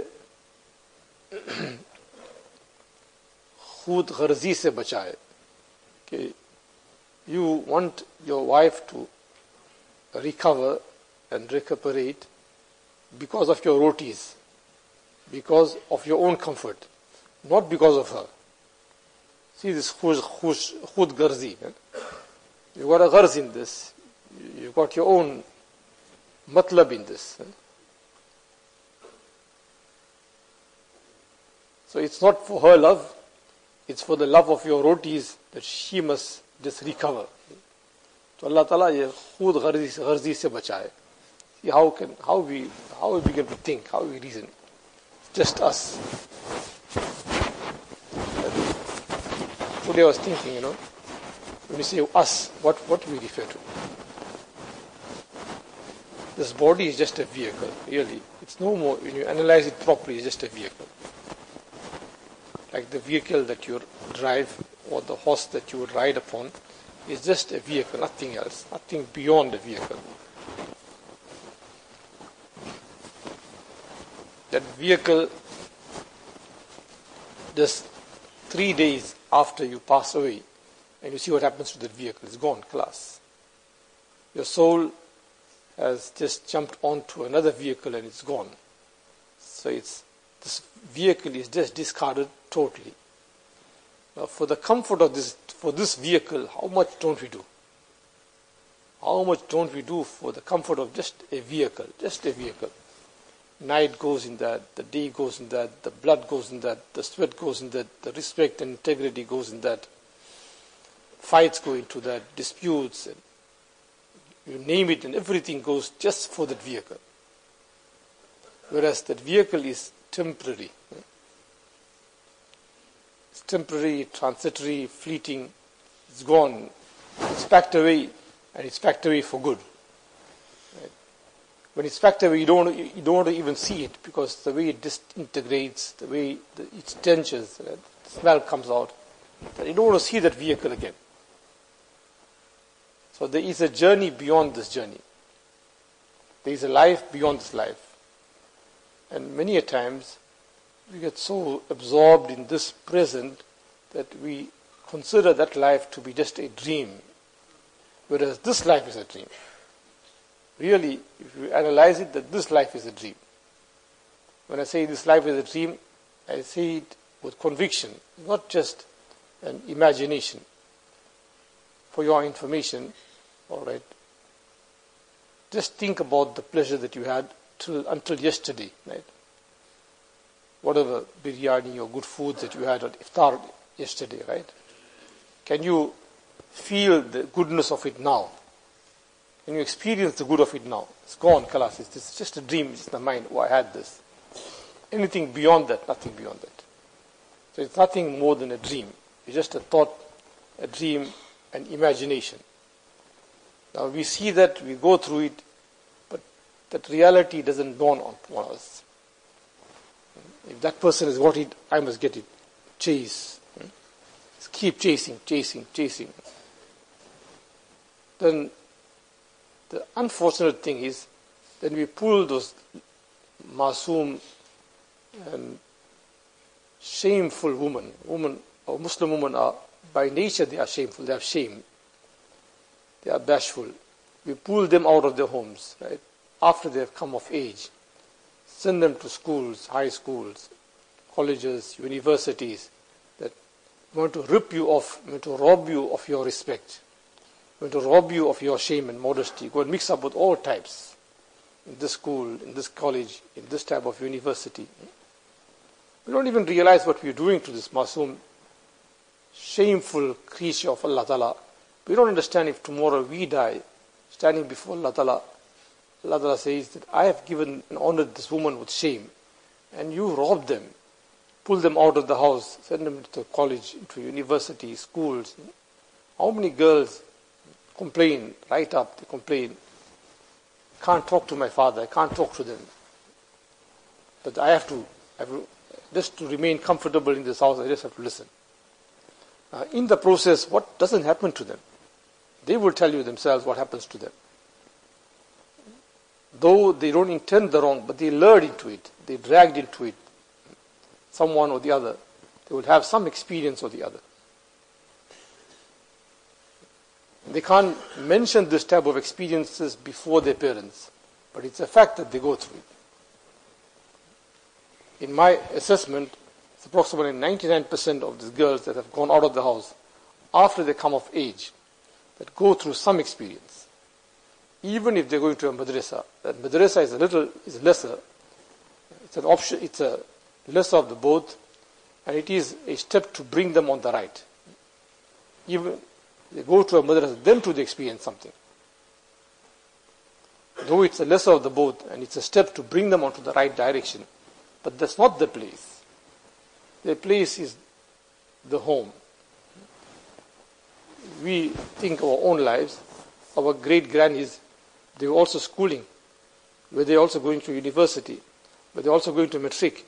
खुद गर्जी से बचाए कि you want your wife to recover and recuperate because of your rotis, because of your own comfort, not because of her. See this khud garzi. You got a gharz in this. You got your own matlab in this. So it's not for her love, it's for the love of your rotis that she must just recover. So Allah Ta'ala ye khud gharzi se bachaye. See how we begin to think, how we reason. Just us. Today I was thinking, when you say us, what do we refer to? This body is just a vehicle, really. It's no more, when you analyze it properly, it's just a vehicle. Like the vehicle that you drive or the horse that you would ride upon is just a vehicle, nothing else, nothing beyond a vehicle. That vehicle, just 3 days after you pass away, and you see what happens to that vehicle, it's gone, class. Your soul has just jumped onto another vehicle and it's gone. So this vehicle is just discarded totally. Now for the comfort of this vehicle, how much don't we do? How much don't we do for the comfort of just a vehicle, Night goes in that, the day goes in that, the blood goes in that, the sweat goes in that, the respect and integrity goes in that, fights go into that, disputes, and you name it, and everything goes just for that vehicle. Whereas that vehicle is temporary. It's temporary, transitory, fleeting, it's gone, it's packed away, and it's packed away for good. When it's packed away, you don't want to even see it, because the way it disintegrates, the way it stenches, the smell comes out, you don't want to see that vehicle again. So there is a journey beyond this journey. There is a life beyond this life. And many a times we get so absorbed in this present that we consider that life to be just a dream, whereas this life is a dream. Really, if you analyze it, that this life is a dream. When I say this life is a dream, I say it with conviction, not just an imagination. For your information, all right, just think about the pleasure that you had until yesterday, right? Whatever biryani or good foods that you had at iftar yesterday, right? Can you feel the goodness of it now? Can you experience the good of it now? It's gone, kalas. It's just a dream. It's in the mind. Oh, I had this. Anything beyond that, nothing beyond that. So it's nothing more than a dream. It's just a thought, a dream, an imagination. Now we see that, we go through it, but that reality doesn't dawn on us. If that person has got it, I must get it. Chase. Keep chasing. Then the unfortunate thing is, then we pull those masoom and shameful women or Muslim women are, by nature they are shameful, they have shame, they are bashful. We pull them out of their homes, right? After they have come of age, send them to schools, high schools, colleges, universities, that want to rip you off, want to rob you of your respect, want to rob you of your shame and modesty, go and mix up with all types, in this school, in this college, in this type of university. We don't even realize what we're doing to this masoom, shameful creature of Allah Ta'ala. We don't understand if tomorrow we die, standing before Allah Ta'ala says that I have given and honored this woman with shame, and you robbed them, pulled them out of the house, send them to college, to university, schools. How many girls complain, write up, they complain, can't talk to my father, I can't talk to them. But I have to, just to remain comfortable in this house, I just have to listen. In the process, what doesn't happen to them? They will tell you themselves what happens to them. Though they don't intend the wrong, but they lured into it, they dragged into it, someone or the other. They will have some experience or the other. They can't mention this type of experiences before their parents, but it's a fact that they go through it. In my assessment, it's approximately 99% of these girls that have gone out of the house after they come of age, that go through some experience. Even if they're going to a madrasa, that madrasa is lesser. It's an option, it's a lesser of the both, and it is a step to bring them on the right. Even they go to a madrasa, then too they experience something. Though it's a lesser of the both, and it's a step to bring them onto the right direction, but that's not the place. The place is the home. We think our own lives, our great grannies, they were also schooling, were they also going to university, were they also going to matric.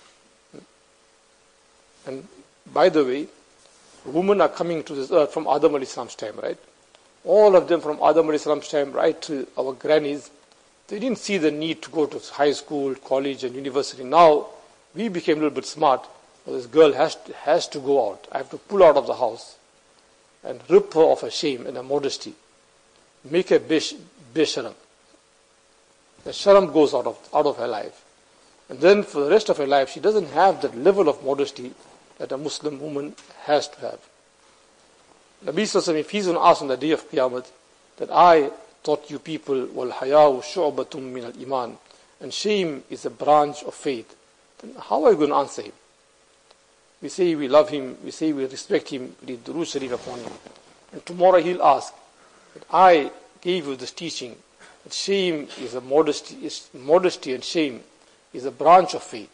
And by the way, women are coming to this earth from Adam alayhi salam's time, right? All of them from Adam alayhi salam's time right to our grannies, they didn't see the need to go to high school, college and university. Now, we became a little bit smart. Well, this girl has to go out. I have to pull her out of the house and rip her of her shame and her modesty. Make her besharam. The sharam goes out of her life. And then for the rest of her life, she doesn't have that level of modesty that a Muslim woman has to have. Nabi Sallallahu Alaihi Wasallam, if he's going to ask on the day of Qiyamah, that I taught you people, wal haya'u shu'batum min al-iman, and shame is a branch of faith, then how are you going to answer him? We say we love him, we say we respect him, we read Durood Sharif upon him. And tomorrow he'll ask, that I gave you this teaching, that shame is modesty and shame is a branch of faith.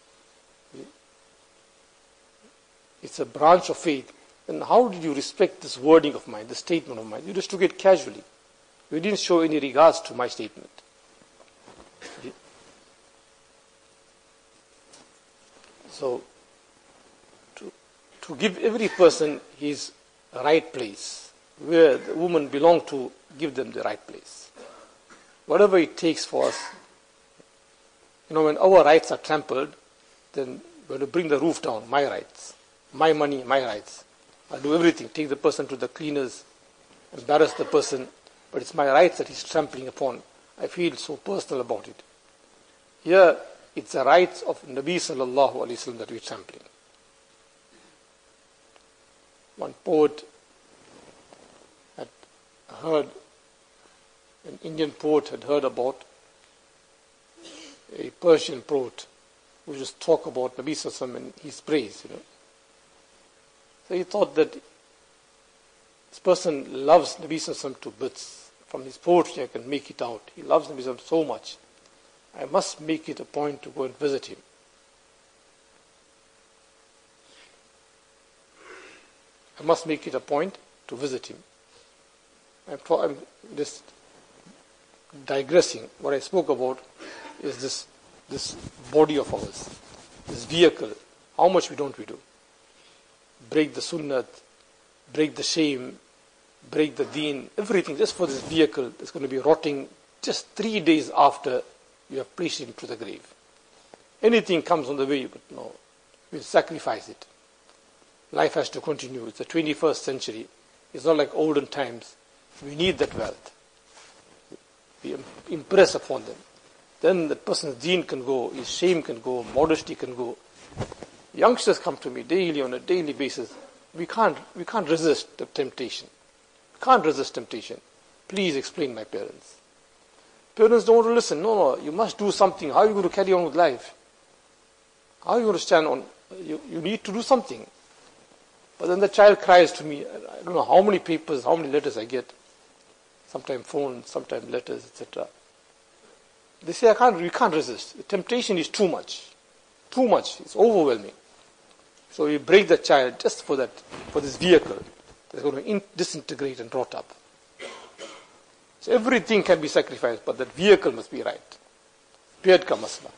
It's a branch of faith. Then how did you respect this wording of mine, this statement of mine? You just took it casually. You didn't show any regards to my statement. So, to give every person his right place, where the women belong to, give them the right place. Whatever it takes for us. When our rights are trampled, then we're going to bring the roof down, my rights, my money, my rights. I'll do everything, take the person to the cleaners, embarrass the person, but it's my rights that he's trampling upon. I feel so personal about it. Here, it's the rights of Nabi sallallahu alaihi wasallam that we're trampling. One poet had heard, an Indian poet had heard about a Persian poet who just talk about Nabi sallallahu alaihi wasallam and his praise, So he thought that this person loves Nabi sallallahu alaihi wasallam to bits. From his poetry I can make it out. He loves Nabi sallallahu alaihi wasallam so much. I must make it a point to go and visit him. I must make it a point to visit him. I'm just digressing. What I spoke about is this body of ours, this vehicle. How much don't we do? Break the sunnat, break the shame, break the deen, everything just for this vehicle that's going to be rotting just 3 days after you have placed him to the grave. Anything comes on the way, but no, we'll sacrifice it. Life has to continue. It's the 21st century. It's not like olden times. We need that wealth. We impress upon them. Then the person's deen can go, his shame can go, modesty can go. Youngsters come to me daily, on a daily basis. We can't resist the temptation. We can't resist temptation. Please explain, my parents. Parents don't want to listen. No, you must do something. How are you going to carry on with life? How are you going to stand on? You need to do something. But then the child cries to me. I don't know how many papers, how many letters I get. Sometimes phones, sometimes letters, etc. They say, we can't resist. The temptation is too much. Too much. It's overwhelming. So we break the child just for this vehicle that's going to disintegrate and rot up. So everything can be sacrificed, but that vehicle must be right. Piyad ka masla.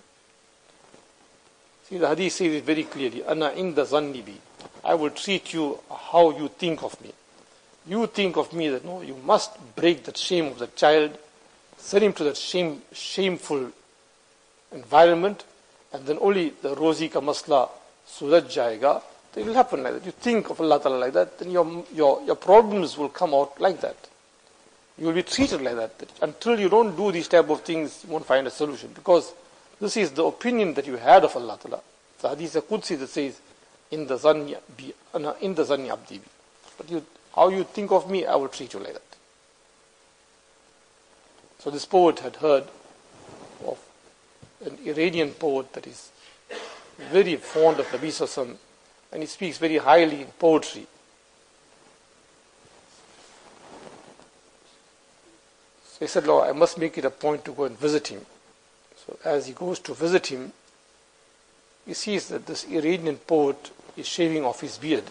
See, the hadith says it very clearly. Ana inda zanni bi. I will treat you how you think of me. You think of me that no, you must break that shame of the child, send him to that shameful environment, and then only the rozi ka masla suraj jayega. It will happen like that. You think of Allah Ta'ala like that, then your problems will come out like that. You will be treated like that. Until you don't do these type of things, you won't find a solution. Because this is the opinion that you had of Allah Ta'ala. The hadith al-Qudsi that says, in the zanni abdi bi. But how you think of me, I will treat you like that. So this poet had heard of an Iranian poet that is very fond of Nabi Sallallahu Alaihi Wasallam, and he speaks very highly in poetry. So he said, Lord, I must make it a point to go and visit him. So as he goes to visit him, he sees that this Iranian poet is shaving off his beard.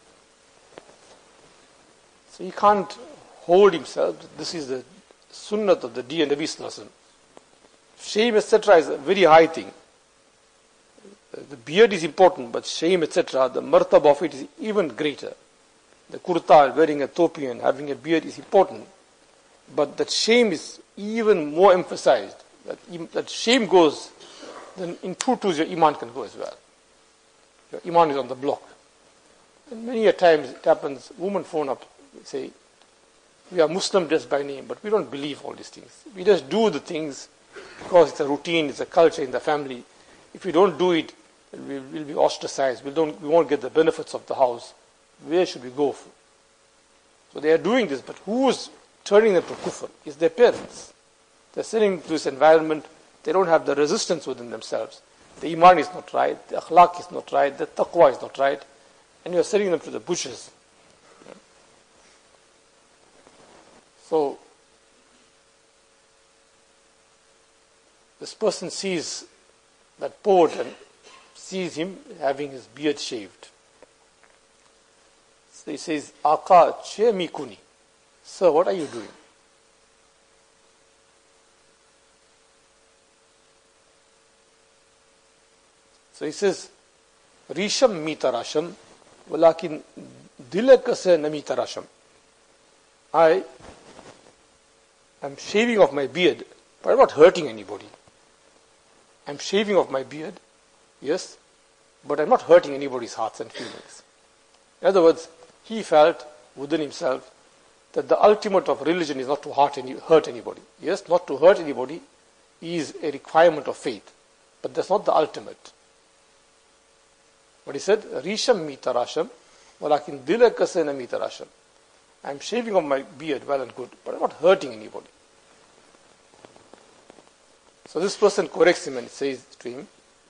So he can't hold himself. This is the sunnat of the dear Nabi Sallallahu Alaihi Wasallam. Shame, etc. is a very high thing. The beard is important, but shame, etc., the martab of it is even greater. The kurta, wearing a topi and having a beard is important. But that shame is even more emphasized. That shame goes, then in two twos your iman can go as well. Your iman is on the block. And many a times it happens, women phone up, say, we are Muslim just by name, but we don't believe all these things. We just do the things because it's a routine, it's a culture in the family. If we don't do it, we will be ostracized. We won't get the benefits of the house. Where should we go? So they are doing this, but who's turning them to kufr? It's their parents. They're sitting to this environment. They don't have the resistance within themselves. The iman is not right. The akhlaq is not right. The taqwa is not right. And you're sending them to the bushes. So this person sees that poet and sees him having his beard shaved. So he says, Aka che mi kuni. Sir, what are you doing? So he says, Risham mi tarasham, walakin dilaka se nami tarasham. I am shaving off my beard, but I'm not hurting anybody. I'm shaving off my beard, yes, but I'm not hurting anybody's hearts and feelings. In other words, he felt within himself that the ultimate of religion is not to hurt anybody. Yes, not to hurt anybody is a requirement of faith, but that's not the ultimate. But he said, Risham mitarasham, walakin dila kasena mitarasham. I'm shaving off my beard, well and good, but I'm not hurting anybody. So this person corrects him and says to him,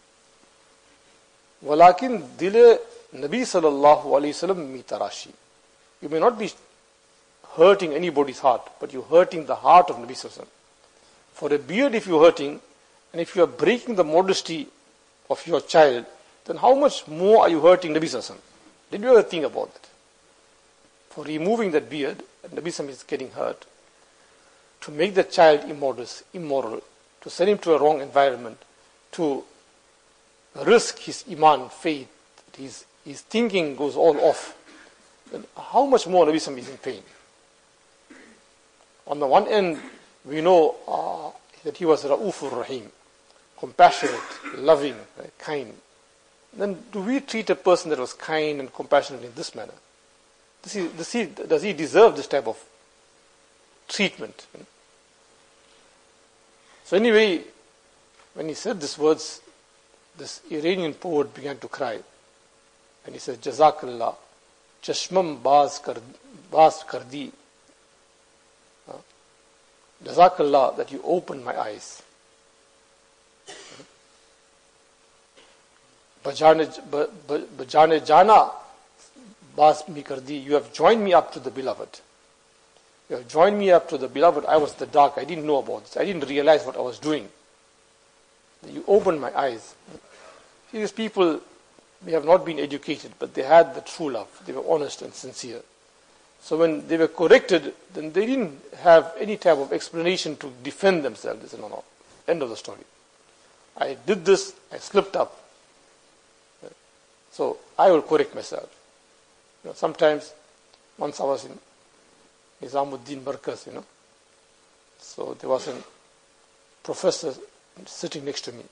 walakin dila Nabi sallallahu alayhi wasallam mitarashi. You may not be hurting anybody's heart, but you're hurting the heart of Nabi sallallahu alayhi wasallam. For a beard, if you're hurting, and if you are breaking the modesty of your child, then how much more are you hurting Nabi sallallahu alayhi wasallam? Did you ever think about that? For removing that beard, Nabi sallallahu alayhi wasallam is getting hurt. To make the child immodest, immoral, to send him to a wrong environment, to risk his iman, faith, his thinking goes all off, then how much more Nabi sallallahu alayhi wasallam is in pain? On the one end, we know that he was Ra'ufur Rahim, compassionate, loving, kind. Then do we treat a person that was kind and compassionate in this manner? Does he deserve this type of treatment? So anyway, when he said these words, this Iranian poet began to cry. And he says, Jazakallah, Chashmam Baz Kardi. Jazakallah, that you opened my eyes. Bajane Jana Baz Mi Kardi. You have joined me up to the beloved. You have joined me up to the beloved. I was in the dark. I didn't know about this. I didn't realize what I was doing. You opened my eyes. These people, they have not been educated, but they had the true love. They were honest and sincere. So when they were corrected, then they didn't have any type of explanation to defend themselves. They said, no, end of the story. I did this, I slipped up. So I will correct myself. Sometimes, once I was in Nizamuddin Markaz, so there was a professor sitting next to me.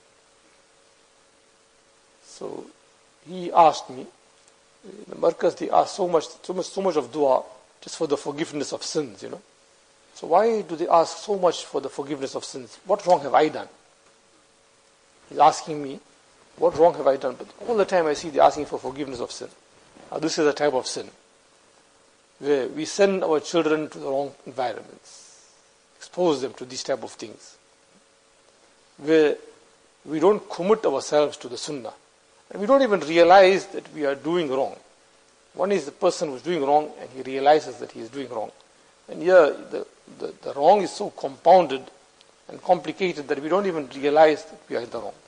So he asked me, in the Markaz they ask so much of dua just for the forgiveness of sins, So why do they ask so much for the forgiveness of sins? What wrong have I done? He's asking me, what wrong have I done? But all the time I see they're asking for forgiveness of sin. Now this is a type of sin where we send our children to the wrong environments, expose them to these type of things, where we don't commit ourselves to the sunnah, and we don't even realize that we are doing wrong. One is the person who's doing wrong and he realizes that he is doing wrong. And here the wrong is so compounded and complicated that we don't even realize that we are in the wrong.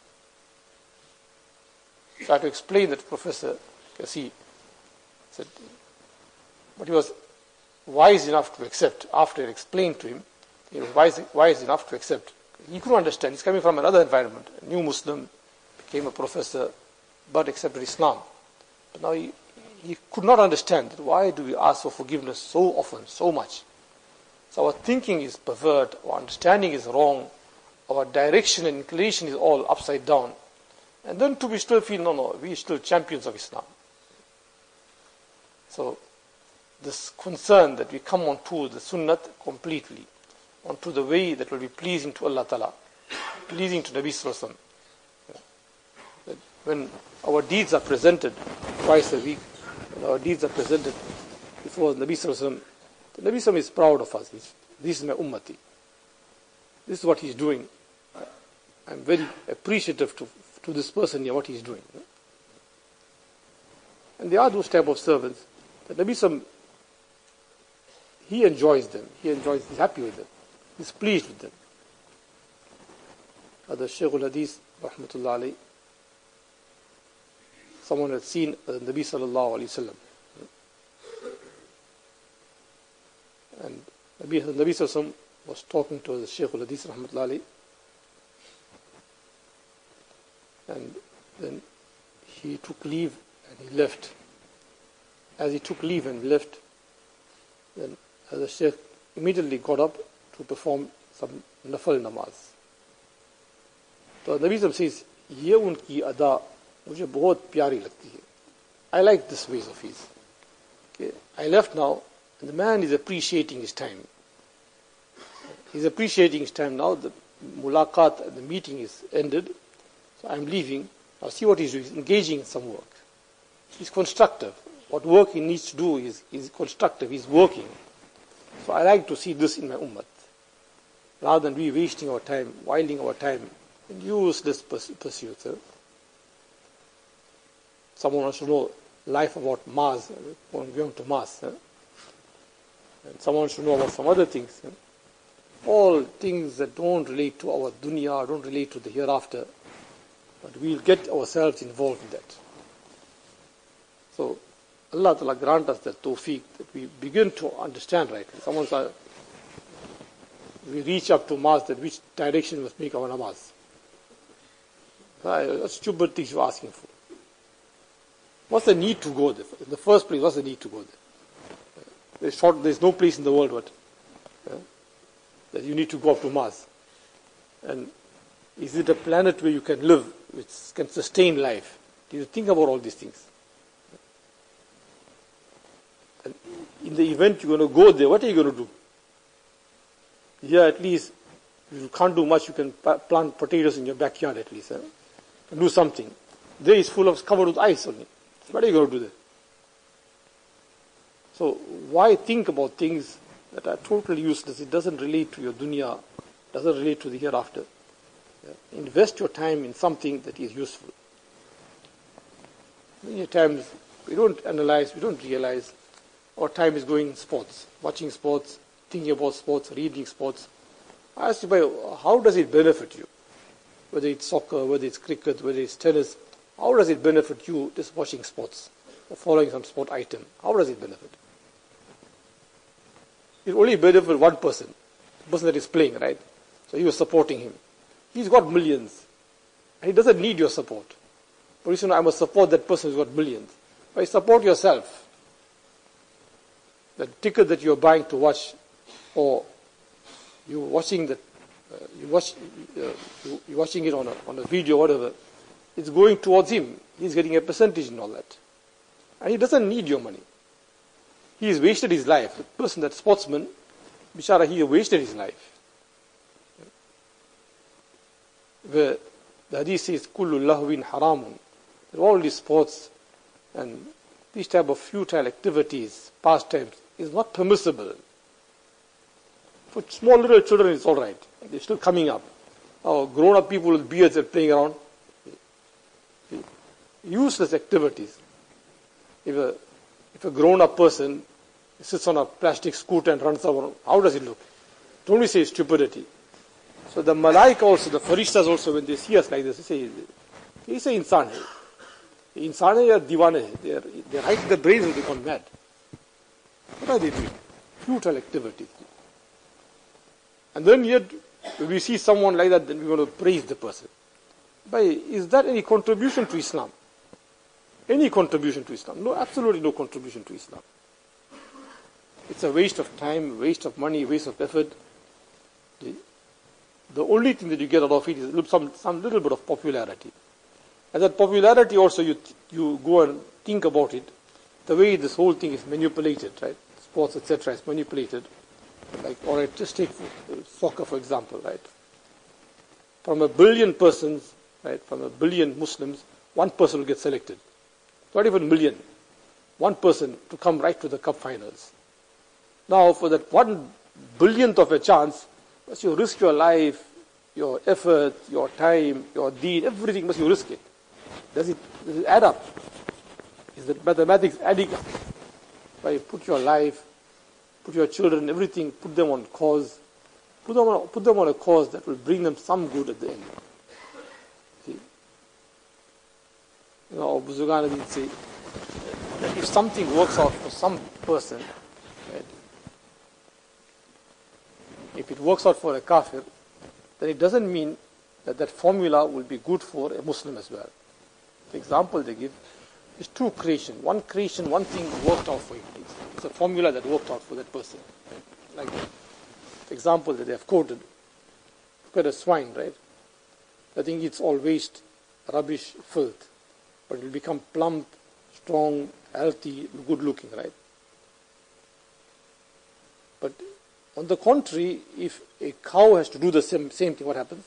So I had to explain that professor, he said, but he was wise enough to accept. After I explained to him, he was wise enough to accept. He couldn't understand. He's coming from another environment. A new Muslim, became a professor, but accepted Islam. But now he could not understand that why do we ask for forgiveness so often, so much. So our thinking is pervert, our understanding is wrong, our direction and inclination is all upside down. And then we still feel, no, we are still champions of Islam. So this concern that we come onto the sunnat completely, onto the way that will be pleasing to Allah Ta'ala, pleasing to Nabi Sallallahu Alaihi Wasallam. When our deeds are presented twice a week, when our deeds are presented before Nabi Sallallahu Alaihi Wasallam, the Nabi Sallallahu Alaihi Wasallam is proud of us. This is my ummati. This is what he's doing. I'm very appreciative to this person here, what he's doing. And there are those type of servants that Nabi Sallallahu Alaihi Wasallam, he enjoys them. He's happy with them. He's pleased with them. The Shaykh al-Hadith, rahmatullah alayhi, someone had seen Nabi sallallahu alayhi wasallam. And Nabi sallallahu alayhi wasallam was talking to the Shaykh al-Hadith, rahmatullah alayhi. And then he took leave and he left. As he took leave and left, then the Sheikh immediately got up to perform some nafal namaz. So Nabi Sallallahu says, ये उनकी अदा मुझे बहुत प्यारी लगती है. I like this ways of his. Okay. I left now, and the man is appreciating his time. He's appreciating his time now. The mulaqat, the meeting is ended. So I'm leaving. Now see what he's doing. He's engaging in some work. He's constructive. What work he needs to do is constructive. He's working. So I like to see this in my ummah. Rather than we wasting our time, wilding our time in useless pursuits. Someone wants to know life about Mars, going to Mars. And someone wants to know about some other things. All things that don't relate to our dunya, don't relate to the hereafter. But we'll get ourselves involved in that. So, Allah Ta'ala grant us that tawfiq, that we begin to understand rightly. Someone says, we reach up to Mars, that which direction must make our namaz. That's stupid things you're asking for. What's the need to go there? In the first place, what's the need to go there? There's no place in the world that you need to go up to Mars. And is it a planet where you can live, which can sustain life? Do you think about all these things? And in the event you're going to go there, what are you going to do? Here at least, if you can't do much, you can plant potatoes in your backyard at least. Do something. There is covered with ice only. What are you going to do there? So why think about things that are totally useless? It doesn't relate to your dunya, doesn't relate to the hereafter. Invest your time in something that is useful. Many times we don't analyze, we don't realize our time is going in sports, watching sports, thinking about sports, reading sports. I ask you, how does it benefit you? Whether it's soccer, whether it's cricket, whether it's tennis, how does it benefit you just watching sports or following some sport item? How does it benefit? It only benefits one person, the person that is playing, right? So you are supporting him. He's got millions. And he doesn't need your support. But you say, no, I must support that person who's got millions. But you support yourself. The ticket that you're buying to watch, or you're watching that, you're watching it on a video, whatever, it's going towards him. He's getting a percentage in all that. And he doesn't need your money. He's wasted his life. The person, that sportsman, Bishara, he wasted his life. Where the hadith says, Kullu lahwin haramun. All these sports and these type of futile activities, pastimes, is not permissible. For small little children, it's all right. They're still coming up. Our grown-up people with beards are playing around. Useless activities. If a grown-up person sits on a plastic scooter and runs around, how does it look? Don't we say stupidity? So the malaika also, the farishtas also, when they see us like this, they say insan hai. Insan hai or diwane hai. They're right, their brains will become mad. What are they doing? Futile activities. And then yet, when we see someone like that, then we want to praise the person. But is that any contribution to Islam? Any contribution to Islam? No, absolutely no contribution to Islam. It's a waste of time, waste of money, waste of effort. The only thing that you get out of it is some little bit of popularity. And that popularity also, you go and think about it, the way this whole thing is manipulated, right? Sports, etc. is manipulated. Like, all right, just take soccer, for example, right? From 1 billion persons, right, from 1 billion Muslims, one person will get selected. Not even million. One person to come right to the cup finals. Now, for that 1 billionth of a chance, must you risk your life, your effort, your time, your deed, everything must you risk it. Does it add up? Is the mathematics adding up? By put your life, put your children, everything, put them on cause, put them on a cause that will bring them some good at the end. See? You know, Buzugana did say that if something works out for some person, right, if it works out for a kafir, then it doesn't mean that that formula will be good for a Muslim as well. The example they give, It's two creation. One creation, one thing worked out for him. It's a formula that worked out for that person. Right? Like the example that they have quoted. Look at a swine, right? I think it's all waste, rubbish, filth. But it will become plump, strong, healthy, good looking, right? But on the contrary, if a cow has to do the same thing, what happens?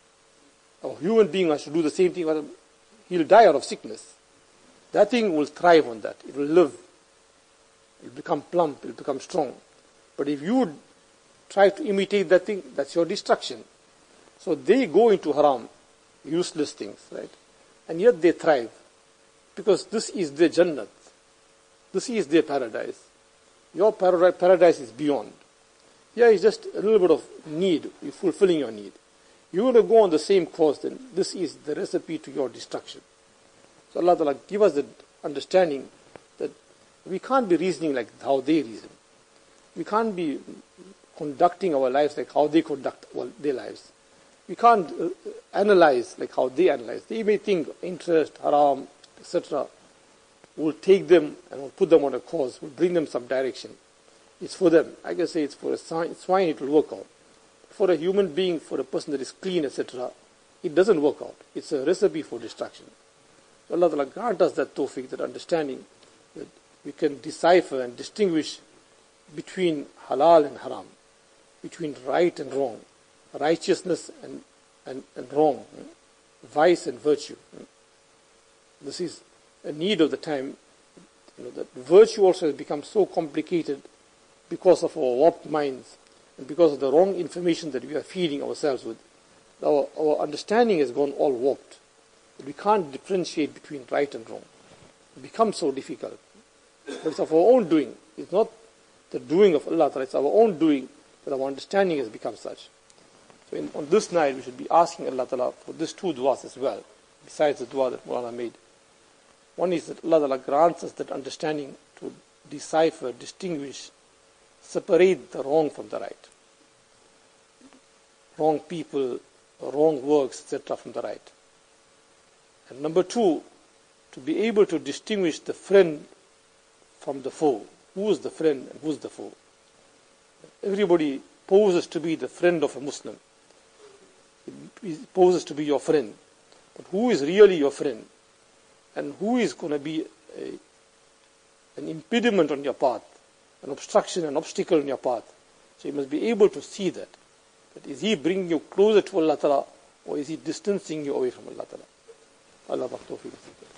A human being has to do the same thing, he'll die out of sickness. That thing will thrive on that. It will live. It will become plump. It will become strong. But if you try to imitate that thing, that's your destruction. So they go into haram, useless things, right? And yet they thrive. Because this is their Jannat. This is their paradise. Your paradise is beyond. Yeah, it's just a little bit of need. You're fulfilling your need. You want to go on the same course, then this is the recipe to your destruction. So Allah Ta'ala give us the understanding that we can't be reasoning like how they reason. We can't be conducting our lives like how they conduct their lives. We can't analyze like how they analyze. They may think interest, haram, etc. will take them and will put them on a course, will bring them some direction. It's for them. I can say it's for a swine, it will work out. For a human being, for a person that is clean, etc., it doesn't work out. It's a recipe for destruction. So Allah Ta'ala grant us that tawfiq, that understanding, that we can decipher and distinguish between halal and haram, between right and wrong, righteousness and wrong, vice and virtue. This is a need of the time. That virtue also has become so complicated because of our warped minds and because of the wrong information that we are feeding ourselves with. Our understanding has gone all warped. We can't differentiate between right and wrong. It becomes so difficult. But it's of our own doing. It's not the doing of Allah, it's our own doing that our understanding has become such. So on this night, we should be asking Allah Ta'ala for these two du'as as well, besides the du'a that Mulana made. One is that Allah Ta'ala grants us that understanding to decipher, distinguish, separate the wrong from the right. Wrong people, wrong works, etc. from the right. And number two, to be able to distinguish the friend from the foe. Who is the friend and who is the foe? Everybody poses to be the friend of a Muslim. It poses to be your friend. But who is really your friend? And who is going to be an impediment on your path, an obstruction, an obstacle on your path? So you must be able to see that. That is he bringing you closer to Allah Ta'ala, or is he distancing you away from Allah Ta'ala? Allah Ta'ala.